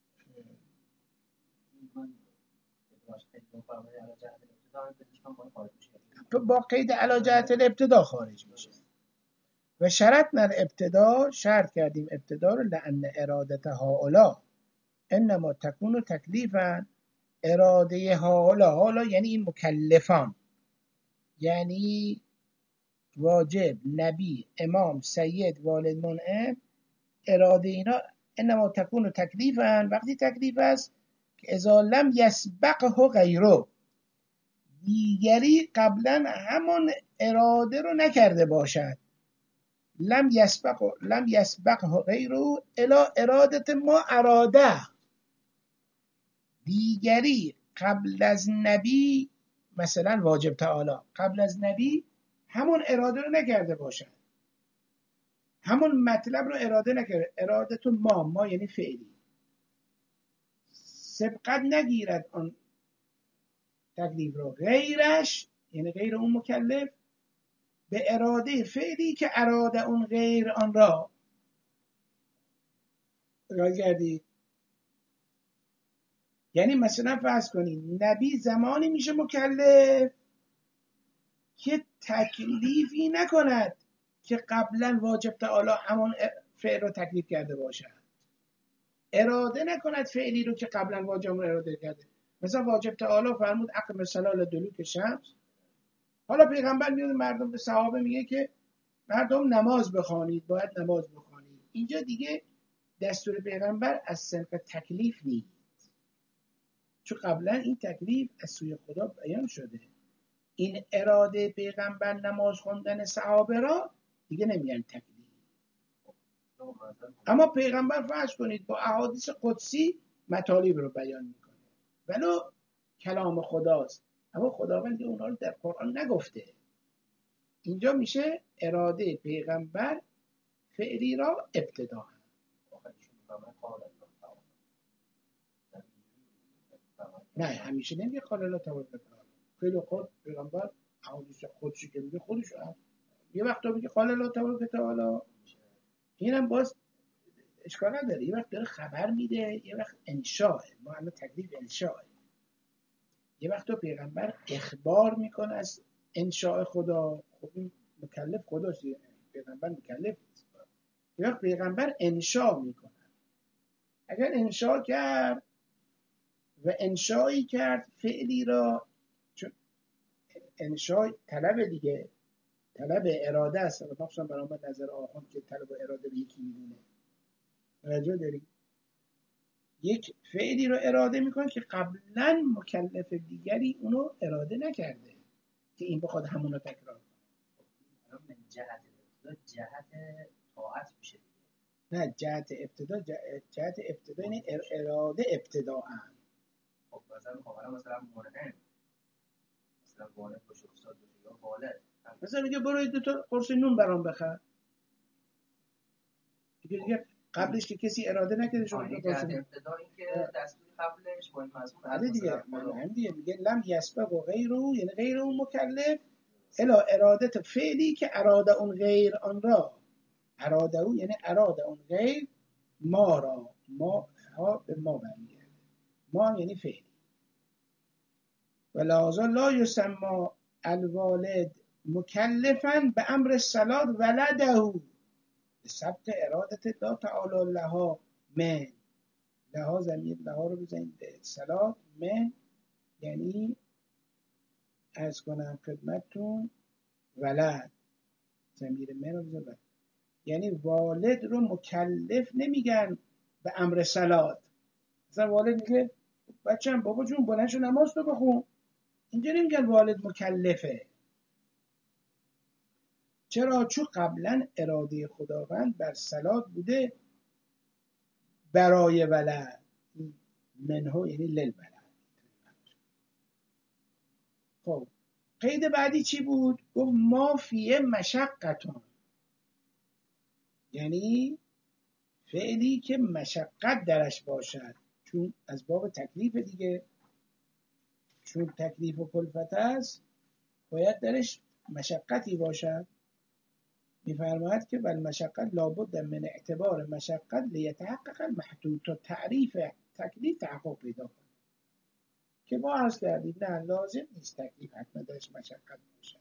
با قید علی جهت الابتدا خارج میشه. و شرطنا الابتدا، شرط کردیم ابتدا رو، لأن ارادت هؤلاء انما تکون تکلیفا، اراده هؤلاء، حالا یعنی این مکلفان، یعنی واجب، نبی، امام، سید، والد، منعم، اراده اینا انما تکون تکلیفا، وقتی تکلیف است که اذا لم یسبقه غیره، دیگری قبلا همون اراده رو نکرده باشد. لم یسبقه لم یسبقه غیره الی اراده ما اراده، دیگری قبل از نبی، مثلا واجب تعالی قبل از نبی همون اراده رو نکرده باشد، همون مطلب رو اراده نکرده، اراده تو ما ما یعنی فعلی، سبقت نگیرد آن تکلیف رو، غیرش یعنی غیر اون مکلف به اراده فعلی که اراده اون غیر آن را. رای کردید؟ یعنی مثلا فرض کنید نبی زمانی میشه مکلف که تکلیفی نکند که قبلا واجب تعالی همون فعل رو تکلیف کرده باشد. اراده نکند فعلی رو که قبلا واجب رو اراده کرده. مثلا واجب تعالی فرمود اقم الصلاة لدلوک شمس. حالا پیغمبر میاد مردم به صحابه میگه که مردم نماز بخوانید، باید نماز بخوانید. اینجا دیگه دستور پیغمبر از صنف تکلیف نیست، چون قبلا این تکلیف از سوی خدا بیان شده. این اراده پیغمبر نماز خواندن صحابه را دیگه نمیگن تکلیف. اما پیغمبر فرض کنید با احادیث قدسی مطالب رو بیان میکنه، ولو کلام خداست، اما خداوند اونها رو در قرآن نگفته. اینجا میشه اراده پیغمبر فعلی را ابتدا. نه همیشه نمیگه قال الله تبارک و تعالی. خیلی خود پیغمبر احادیث قدسی که میگه خودش هم. یه وقتا میگه قال الله تبارک و تعالی، اینم باز اشکال نداره. یه وقت داره خبر میده، یه وقت انشاء، ما الان تکلیف انشاء. یه وقت پیغمبر اخبار میکنه از انشاء خدا، خب این مکلف خداست، پیغمبر مکلف نیست. یه وقت پیغمبر انشاء میکنه. اگر انشاء کرد و انشایی کرد فعلی را، چون انشاء طلب دیگه، طلب اراده است، مخصوصا برای نظر آخوان که طلب و اراده رو یکی میدونه. توجه داری؟ یک فعلی رو اراده میکنه که قبلا مکلف دیگری اونو اراده نکرده که این بخواد همونو تکرار کنه.
من جهت جهت طاعت میشه.
نه جهت ابتدا، جهت ابتدا یعنی اراده ابتدا هم.
خب مثلا خواهرم مثلا مورنه مثلا والد باشه، استاد باشه یا والد،
مثلا میگه برو دو تا قرص نون برام بخر، دیگه دیگه قبلش که کسی اراده نکرده شما دو قرص نون.
ابتدا این که دستوری قبلش با این مضمون
علی دیگه من هم دیگه میگه لم یسبق و غیره، یعنی غیر اون مکلف الا ارادت فعلی که اراده اون غیر آن را، اراده او یعنی اراده اون غیر ما را، ما ها به ما برمیگرده، ما یعنی فعلی. ولذا لا یسمى الوالد مکلفا به امر الصلاة ولده به سبق ارادت الله تعالی لها من. لها ضمیر لها رو بزنید به صلاة من، یعنی عرض کنم خدمتتون ولد، ضمیر من رو بزنید، یعنی والد رو مکلف نمیگن به امر صلات. مثلا والد میگه بچه‌م بابا جون بلند شو نماز تو بخون، اینجا نمیگن والد مکلفه. چرا؟ چون قبلا اراده خداوند بر صلات بوده برای ولد، منهو یعنی للولد. خب قید بعدی چی بود؟ گفت ما فیه مشقتون، یعنی فعلی که مشقت درش باشد، چون از باب تکلیف دیگه، چون تکلیف و کلفت است باید درش مشقتی باشد. میفرماید که بل مشقت لابد من اعتبار مشقت لیتحقق المحدود، تا تعریف تکلیف تحقق پیدا کنه. که ما عرض کردیم نه لازم نیست تکلیف حتما درش مشقت باشد.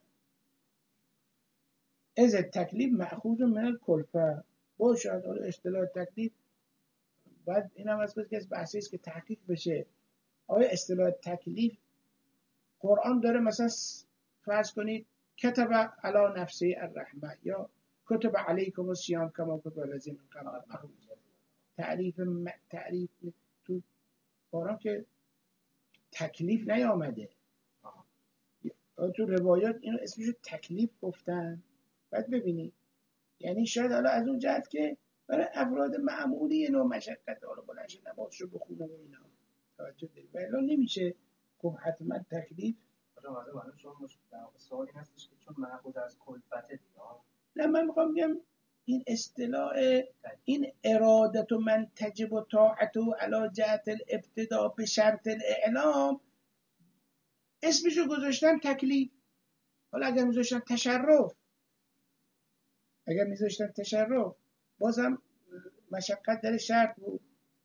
از تکلیف مأخوذ من الکلفه باشد. حالا اصطلاح تکلیف باید این هم از که از بحثی است که تحقیق بشه. آیا اصطلاح تکلیف قرآن داره مثلا فرض کنید کتب علی نفسه الرحمه یا کتب علیکم الصیام کما کتب علی الذین من قبلکم، تعریف م... تعریف تو قرآن که تکلیف نیامده. تو روایات اینو اسمش تکلیف گفتن. بعد ببینید یعنی شاید حالا از اون جهت که برای افراد معمولی یه نوع مشقت، حالا بلنش نمازشو بخونه و اینا توجه دارید، ولی نمیشه گفت حتما تکلیف.
سوالی هستش که چون مأخوذ از کلفت دیگه.
نه من میخوام بگم این اصطلاح این ارادت و من تجب و طاعت و علی جهت الابتدا به شرط الاعلام اسمشو گذاشتن تکلیف. حالا اگر میذاشتن تشرف، اگر میذاشتن تشرف بازم مشقت در شرط بود.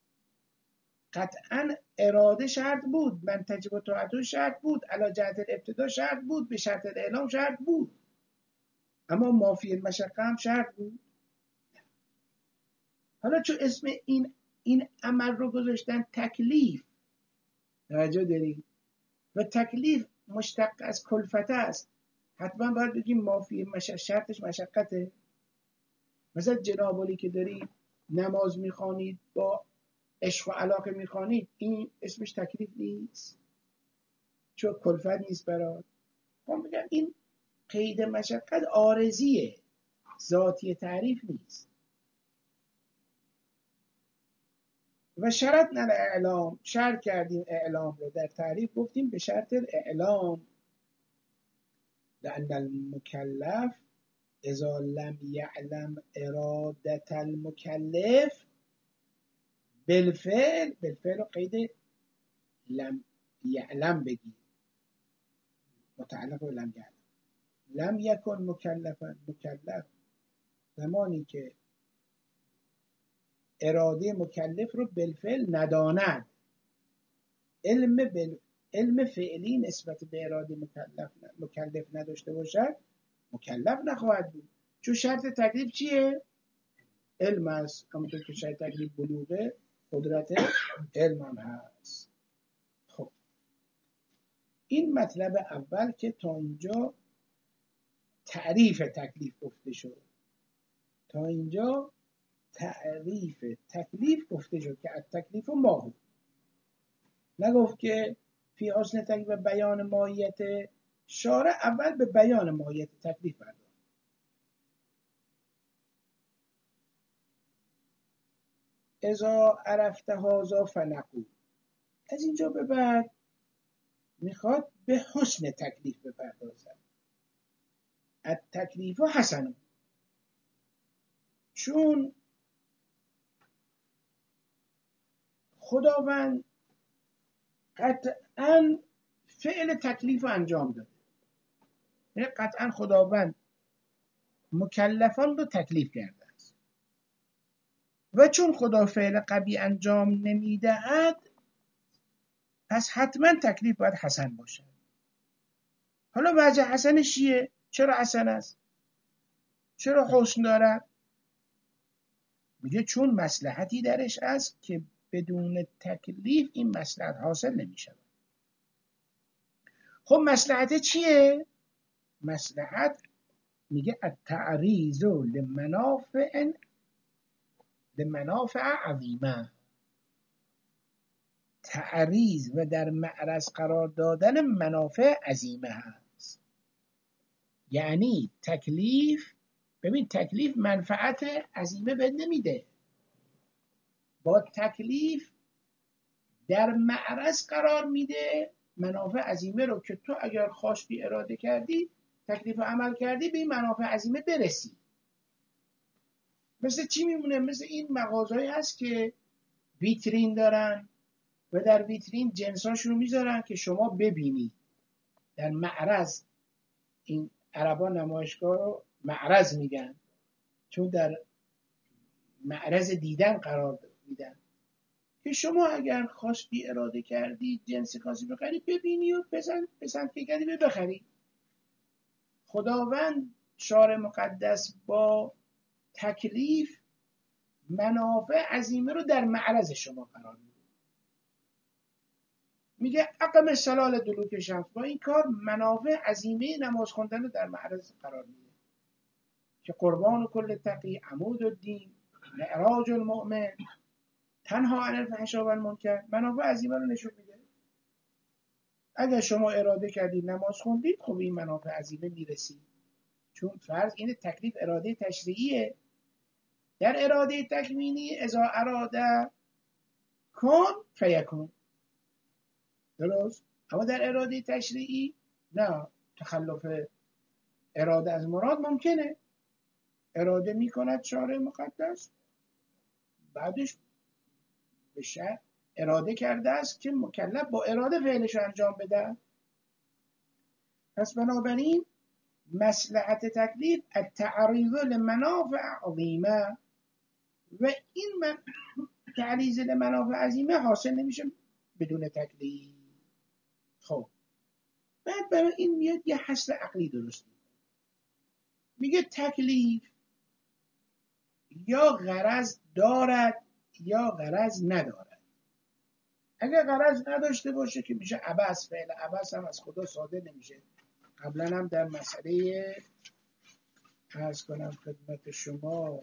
قطعا اراده شرط بود، من تجب و طاعت شرط بود، علی جهت الابتدا شرط بود، به شرط الاعلام شرط بود، اما ما فی المشقه هم شرط بود. حالا چون اسم این این عمل رو گذاشتن تکلیف. توجه داری؟ و تکلیف مشتق از کلفت است. حتما باید بگیم مافی مش... شرطش مشقته. مثلا جناب علی که داری نماز میخوانید با عشق و علاقه میخوانید، این اسمش تکلیف نیست چون کلفت نیست برات. من میگم این قید مشقت عارضیه، ذاتی تعریف نیست. و شرط نه اعلام، شرط کردیم اعلام رو در تعریف گفتیم به شرط اعلام لأن المکلف اذا لم یعلم ارادت المکلف بالفعل، بالفعل رو قید لم یعلم بگیر، متعلق به لم یعلم. لم یکن مکلفا، مکلف زمانی که اراده مکلف رو بالفعل نداند، علم بل... علم فعلی نسبت به اراده مکلف مکلف نداشته باشد، مکلف نخواهد بود. چون شرط تکلیف چیه؟ علم است. همونطور که شرط تکلیف بلوغه، قدرت علم هم هست. خب این مطلب اول که تا اینجا تعریف تکلیف گفته شد. تا اینجا تعریف تکلیف گفته شد که از تکلیف و ماهو. نگفت که فی حسن تکلیف و بیان ماهیت شارع، اول به بیان ماهیت تکلیف پرداخت. اذا عرفت هذا فنقول، از اینجا به بعد میخواد به حسن تکلیف بپردازد. از تکلیف و حسن، چون خداوند قطعا فعل تکلیف رو انجام داده. یعنی قطعا خداوند مکلفان رو تکلیف کرده است و چون خدا فعل قبیح انجام نمیدهد، پس حتما تکلیف باید حسن باشه. حالا وجه حسنش چیه؟ چرا حسن است؟ چرا حسن دارد؟ میگه چون مصلحتی درش است که بدون تکلیف این مصلحت حاصل نمیشه. خب مصلحت چیه؟ مصلحت میگه التعریض لمنافع لمنافع عظیمه، تعریض و در معرض قرار دادن منافع عظیمه هست. یعنی تکلیف، ببین تکلیف منفعت عظیمه بد نمیده، با تکلیف در معرض قرار میده منافع عظیمه رو که تو اگر خواستی اراده کردی تکلیف عمل کردی به این منافع عظیمه برسی. مثل چی میمونه؟ مثل این مغازه‌ای هست که ویترین دارن و در ویترین جنساشون رو میذارن که شما ببینید در معرض. این عربا نمایشگاه رو معرض میگن چون در معرض دیدن قرار میدن که شما اگر خواستی اراده کردی جنس خاصی بخری ببینی و پسند پسند که کردی بخری. خداوند شارع مقدس با تکلیف منافع عظیمه رو در معرض شما قرار میده. میگه اقم الصلاة دلوک شمس، با این کار منافع عظیمه نماز خوندن رو در معرض قرار میده که قربان کل تقی، عمود الدین، معراج المؤمن، تنها عن الفحشاء و المنکر، منافع عظیمه رو نشون میده. اگر شما اراده کردید نماز خوندید، خب این منافع عظیمه میرسید. چون فرض اینه تکلیف اراده تشریعیه. در اراده تکوینی اذا اراده کن فیکون، درست؟ اما در اراده تشریعی نه، تخلف اراده از مراد ممکنه. اراده میکند شارع مقدس، بعدش به شرع اراده کرده است که مکلف با اراده فعلش انجام بده. پس بنابراین مصلحت تکلیف التعریض لمنافع عظیمه و این من تعریض لمنافع عظیمه حاصل نمیشه بدون تکلیف. خب بعد برای این میاد یه حصر عقلی درست میکنه. میگه تکلیف یا غرض دارد یا غرض ندارد. اگر غرض نداشته باشه که میشه عبث. فعل عبث هم از خدا صادر نمیشه. قبلا هم در مسئله عرض کنم خدمت شما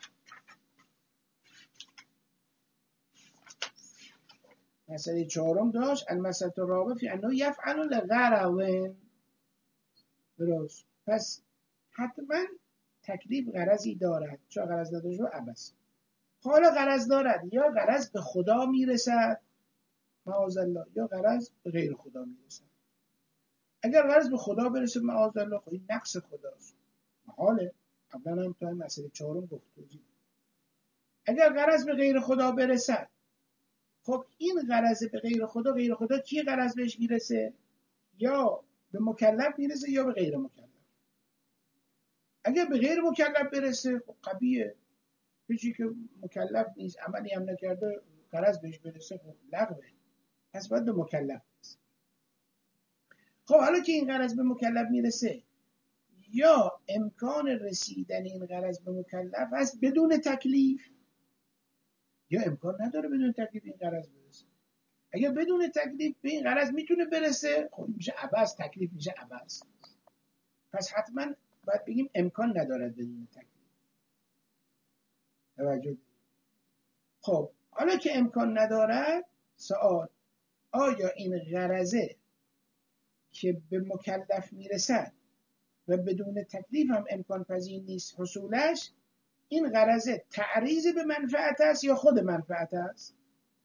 مسئله چهارم داشت المسأله الرابعه فی انه یفعل لغرض. درست. پس حتما تکلیف غرضی دارد. چرا غرض نداشته باشه عبث. حالا غرض دارد یا غرض به خدا میرسد معاذ الله یا غرض به غیر خدا میرسد. اگر غرض به خدا برسه معاذ الله خب این نقص خداست، محاله. قبلا هم تو این مسئله چهارم گفت توضیح. اگر غرض به غیر خدا برسد، خب این غرض به غیر خدا، غیر خدا کی غرض بهش میرسه؟ یا به مکلف میرسه یا به غیر مکلف. اگر به غیر مکلف برسه خب قبیه، کسی که مکلف نیست عملی هم نکرده غرض بهش برسه خب لغوه. پس باید به مکلف برسه. خب حالا که این غرض به مکلف میرسه، یا امکان رسیدن این غرض به مکلف هست بدون تکلیف، یا امکان نداره بدون تکلیف این غرض برسه. اگر بدون تکلیف به این غرض میتونه برسه خب میشه عبث، تکلیف میشه عبث. پس حتما باید بگیم امکان ندارد بدون تکلیف. توجه. خب حالا که امکان ندارد، سوال آیا این غرضه که به مکلف میرسد و بدون تکلیف هم امکان پذیر نیست حصولش، این غرضه تعریض به منفعت است یا خود منفعت است؟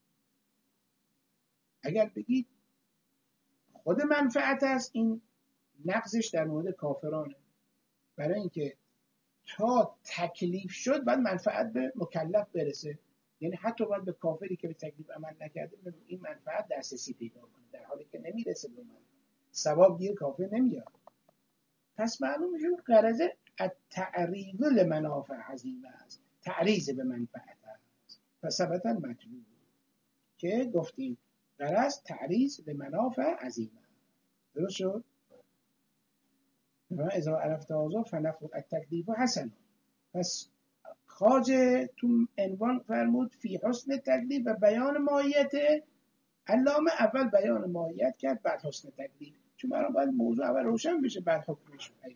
اگر بگید خود منفعت است، این نقضش در مورد کافرانه. برای اینکه تا تکلیف شد باید منفعت به مکلف برسه، یعنی حتی باید به کافری که به تکلیف عمل نکرده این منفعت دسترسی پیدا کنه، در حالی که نمیرسه به منفعت، ثواب گیر کافر نمیاد. پس معلوم میشه غرضه التعریض لمنافع عظیمه است، تعریض به منفعت است. پس ثبتا مطلوب که گفتیم غرض تعریض به منافع عظیمه. درست شد؟ اذا عرفت هذا فنقول التکلیف حسن. پس خواجه تو عنوان فرمود فی حسن تکلیف و بیان ماهیت. علامه اول بیان ماهیت کرد بعد حسن تکلیف، چون برای باید موضوع اول روشن بشه بعد حکمش بیان.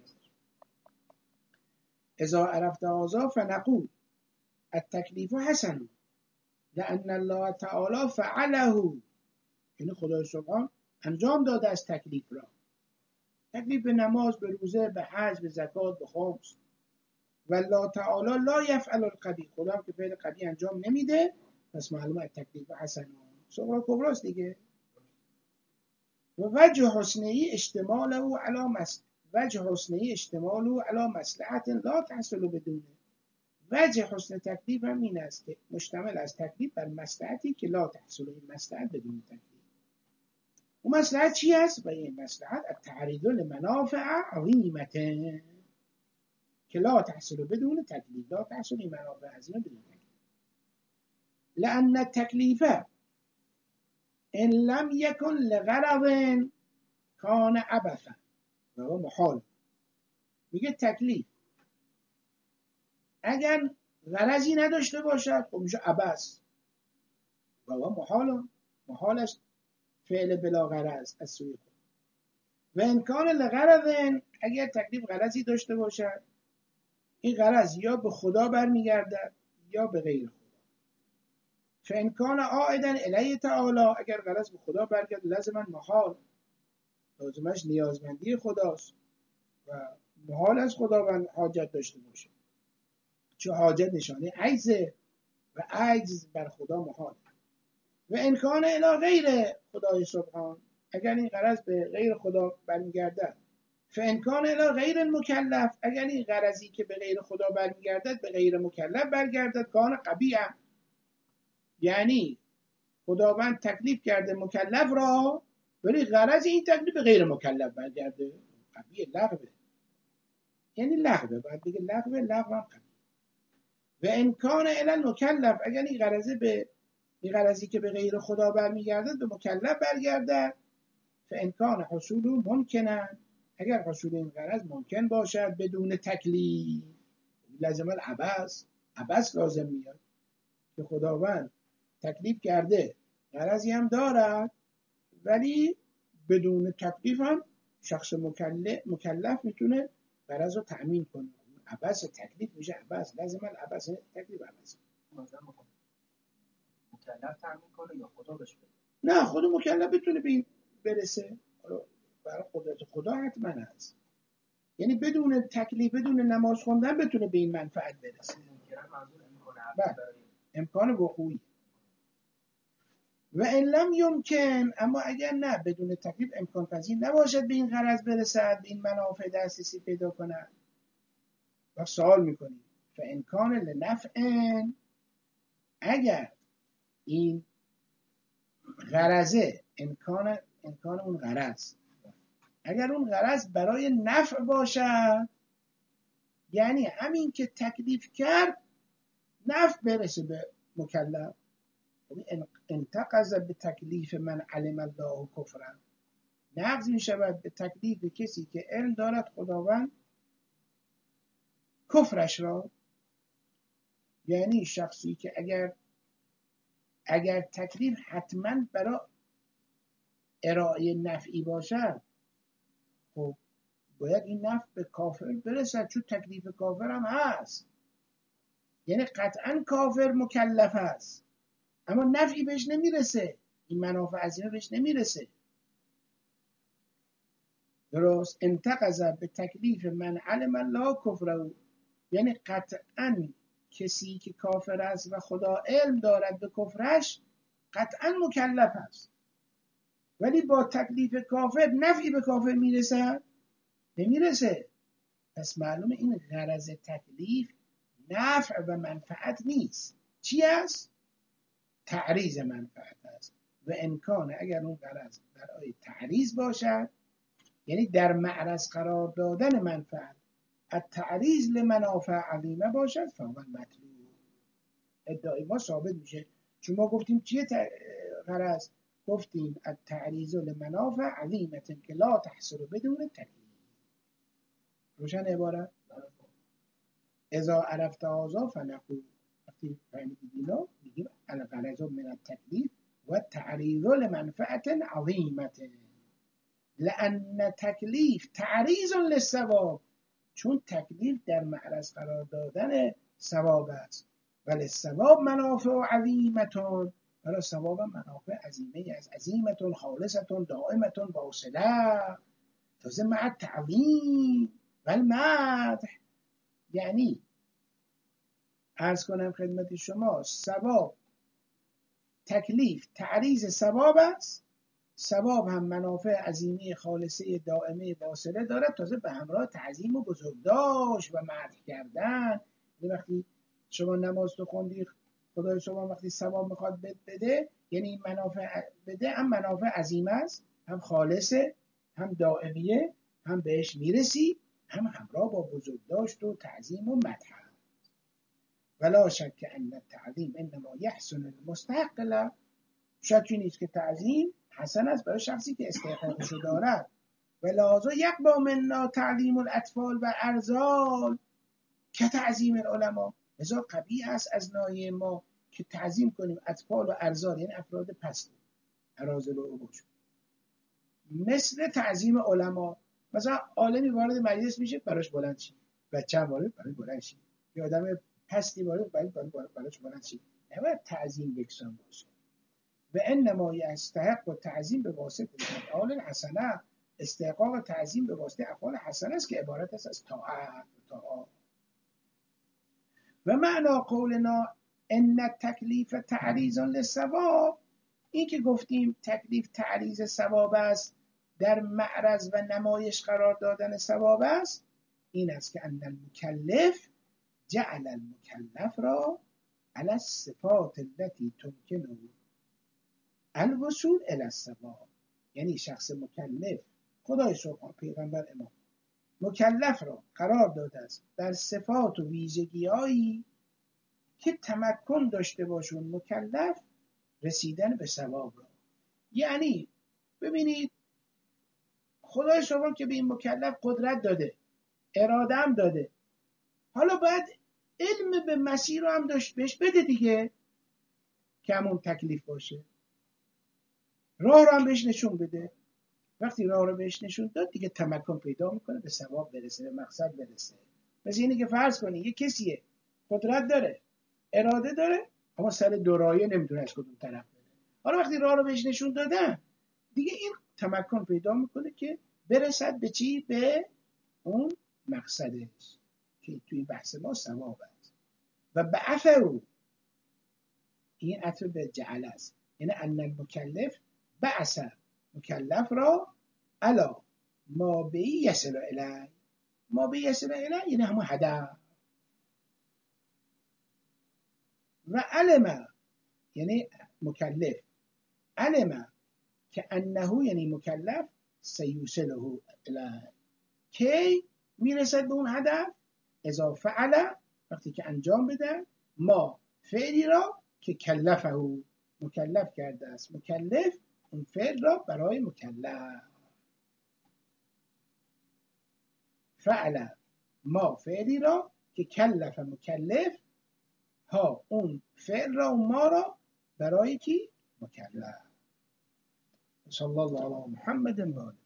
اذا عرفت هذا فنقول التکلیف حسن لأن الله تعالی فعله. یعنی خدای سبحان انجام داده از تکلیف را. تکلیف به نماز، به روزه، به حج، به زکات، به خمس. و الله تعالی لا یفعل القبیح. خدا هم که فعل قبیح انجام نمیده. پس معلومه تکلیف حسن صغرا کبراست دیگه. و وجه حسنی اشتماله علی مس وجه حسنی اشتماله علی مصلحت لا تحصل بدونه. وجه حسن تکلیف هم این است که مشتمل از تکلیف بر مصلحتی که لا تحصل، این مصلحت بدون تکلیف. و مصلحت چی است؟ و این مصلحت التعریض لمنافع عظیمه که لا تحصل بدون تکلیف. لا تحصل این منافع عظیمه بدون تکلیف. لأن التکلیف ان لم یکن لغرض کان عبثا و هو محال. میگه تکلیف اگر غرضی نداشته باشد خب میشه عبث و هو محال. محالش فعل بلا غرض از سوی خود. و امکان لغرض، اگر تکلیف غرضی داشته باشد این غرض یا به خدا برمیگردد یا به غیر خدا. فامکان عائدا الیه تعالی، اگر غرض به خدا برگرد لازما محال، لازمش نیازمندی خداست و محال از خداوند حاجت داشته باشه، چون حاجت نشانه عجزه و عجز بر خدا محال. و امکان الی غیر خدای سبحان، اگر این غرض به غیر خدا برمیگردد. فامکان الی غیر المکلف، اگر این غرضی که به غیر خدا برمیگردد به غیر مکلف برگردد کان قبیح، یعنی خداوند تکلیف کرده مکلف را ولی غرض این تکلیف به غیر مکلف برگرده، قبیح لغوه. یعنی لغوه، باید بگه لغوه، لغو هم قبیح. و امکان الی المکلف، اگر این غرضی به این غرضی که به غیر خدا برمیگردد به مکلف برگردد. فامکان حصول ممکنن، اگر حصول این غرض ممکن باشد بدون تکلیف، لازم العبث، عبث لازم میاد. که خداوند تکلیف کرده غرضی هم دارد، ولی بدون تکلیف هم شخص مکلف, مکلف میتونه غرض رو تأمین کنه. عباس تکلیف میشه عباس، لازم العباس تکلیف عباس.
مکلف تأمین کنه یا خدا بهش بده؟
نه، خود مکلف بتونه به این برسه، برای قدرت خدا حتما هست. یعنی بدون تکلیف، بدون نماز خوندن بتونه به این منفعت برسه. بله، امکان وقوعی. و ان لم یمکن، اما اگر نه بدون تکلیف امکان پذیر نباشد به این غرض برسد، به این منافع دسترسی پیدا کند، و سوال میکنیم فان کان لنفع، اگر این غرضه امکان امکان اون غرض، اگر اون غرض برای نفع باشد، یعنی همین که تکلیف کرد نفع برسه به مکلف، انتقض به تکلیف من علم الله کفرا، نقض می شود به تکلیف کسی که علم دارد خداوند کفرش را. یعنی شخصی که اگر اگر تکلیف حتما برای ارائه نفعی باشد، خب باید این نفع به کافر برسد، چون تکلیف کافر هم هست. یعنی قطعا کافر مکلف هست، اما نفعی بهش نمیرسه، این منافع عظیمه بهش نمیرسه. درست، انتقض به تکلیف من علم الله کفره، یعنی قطعا کسی که کافر است و خدا علم دارد به کفرش قطعا مکلف است، ولی با تکلیف کافر نفعی به کافر میرسه؟ نمیرسه. پس معلومه این غرض تکلیف نفع و منفعت نیست. چی است؟ تعریض منفعت است. و امکان اگر اون غرض برای تعریض باشد، یعنی در معرض قرار دادن منفعت، التعریض لمنافع عظیمه باشد، فهو مطلوب. ادعای ما ثابت میشه، چون ما گفتیم چیه غرض؟ گفتیم التعریض لمنافع عظیمه که لا تحصل بدون تکلیف. روشن عبارت؟ اذا عرفت هذا فنقول، وقتی فهمیدید اینا میگیم الغرض من التکلیف و التعریض لمنفعت عظیمه، لأن تکلیف تعریض للثواب، چون تکلیف در معرض قرار دادن ثواب است. ولی ثواب منافع عظیمتون، برای ثواب منافع عظیمه است، عظیمتون خالصتون دائمتون واصله، تازه مع تعظیم و المدح. یعنی عرض کنم خدمت شما، ثواب تکلیف تعریض ثواب است، ثواب هم منافع عظیمه خالصه دائمه واصله دارد، تازه به همراه تعظیم و بزرگداشت و مدح کردن. وقتی شما نماز تو خوندی، خدای شما وقتی ثواب میخواد بده، یعنی این منافع بده، هم منافع عظیمه است، هم خالصه، هم دائمیه، هم بهش میرسی، هم همراه با بزرگداشت و تعظیم و مدح. ولا شک ان التعظیم انما یحسن المستحق له، شکی نیست که تعظیم حسن است برای شخصی که استحقاقشو دارد. و لازم یقبا منا تعلیم الاطفال و ارذال که تعظیم العلماء، لذا قبیح است از ناحیه ما که تعظیم کنیم اطفال و ارذال، یعنی افراد پست، اراذل و اوباش، مثل تعظیم علما. مثلا عالمی وارد مجلس میشه براش بلند شید، بچه هم وارد براش بلند شید، یا آدم پستی وارد براش بلند شید. نباید تعظیم یکسان باشه. و انما یستحق و تعظیم به واسطه افعال الحسنه، استحقاق تعظیم به واسطه افعال حسنه است که عبارت است از طاعت و طاعات. و معنا قولنا ان التکلیف تعریض للثواب، این که گفتیم تکلیف تعریض ثواب است، در معرض و نمایش قرار دادن ثواب است، این است که ان المکلف جعل المکلف را علی الصفات التي تمکنه الوصول الی الثواب. یعنی شخص مکلف، خدای سبحانه پیغمبر امام مکلف را قرار داده است در صفات و ویژگی‌هایی که تمکن داشته باشون مکلف رسیدن به ثواب را. یعنی ببینید خدای سبحانه که به این مکلف قدرت داده، اراده هم داده، حالا باید علم به مسیر رو هم داشت بهش بده دیگه. که همون تکلیف باشه. راه رو هم بهش نشون بده. وقتی راه رو بهش نشون داد دیگه تمکن پیدا میکنه، به ثواب برسه، به مقصد برسه. مثل اینه که فرض کنی یه کسیه قدرت داره، اراده داره، اما سر دورایه نمیدونه از کدوم طرف بره. حالا وقتی راه رو بهش نشون دادن دیگه این تمکن پیدا میکنه که برسد به چی؟ به اون مقصدش که توی بحث ما ثواب است. و بعث او، این عطف به جعل است، یعنی ان المکلف بعث مکلف را علا ما به یصل الیه. ما به یصل الیه یعنی همون هدف. و علم یعنی مکلف، علم که انه یعنی مکلف سیوصله الیه، کی میرسد به اون هدف؟ اذا فعل، وقتی که انجام بده، ما فعلی را که کلفه مکلف کرده است مکلف اون فعل را برای مکلف. فعل ما فعلی را که کلف مکلف ها اون فعل را و ما را برای کی؟ مکلف. صلی الله علی محمد و آله.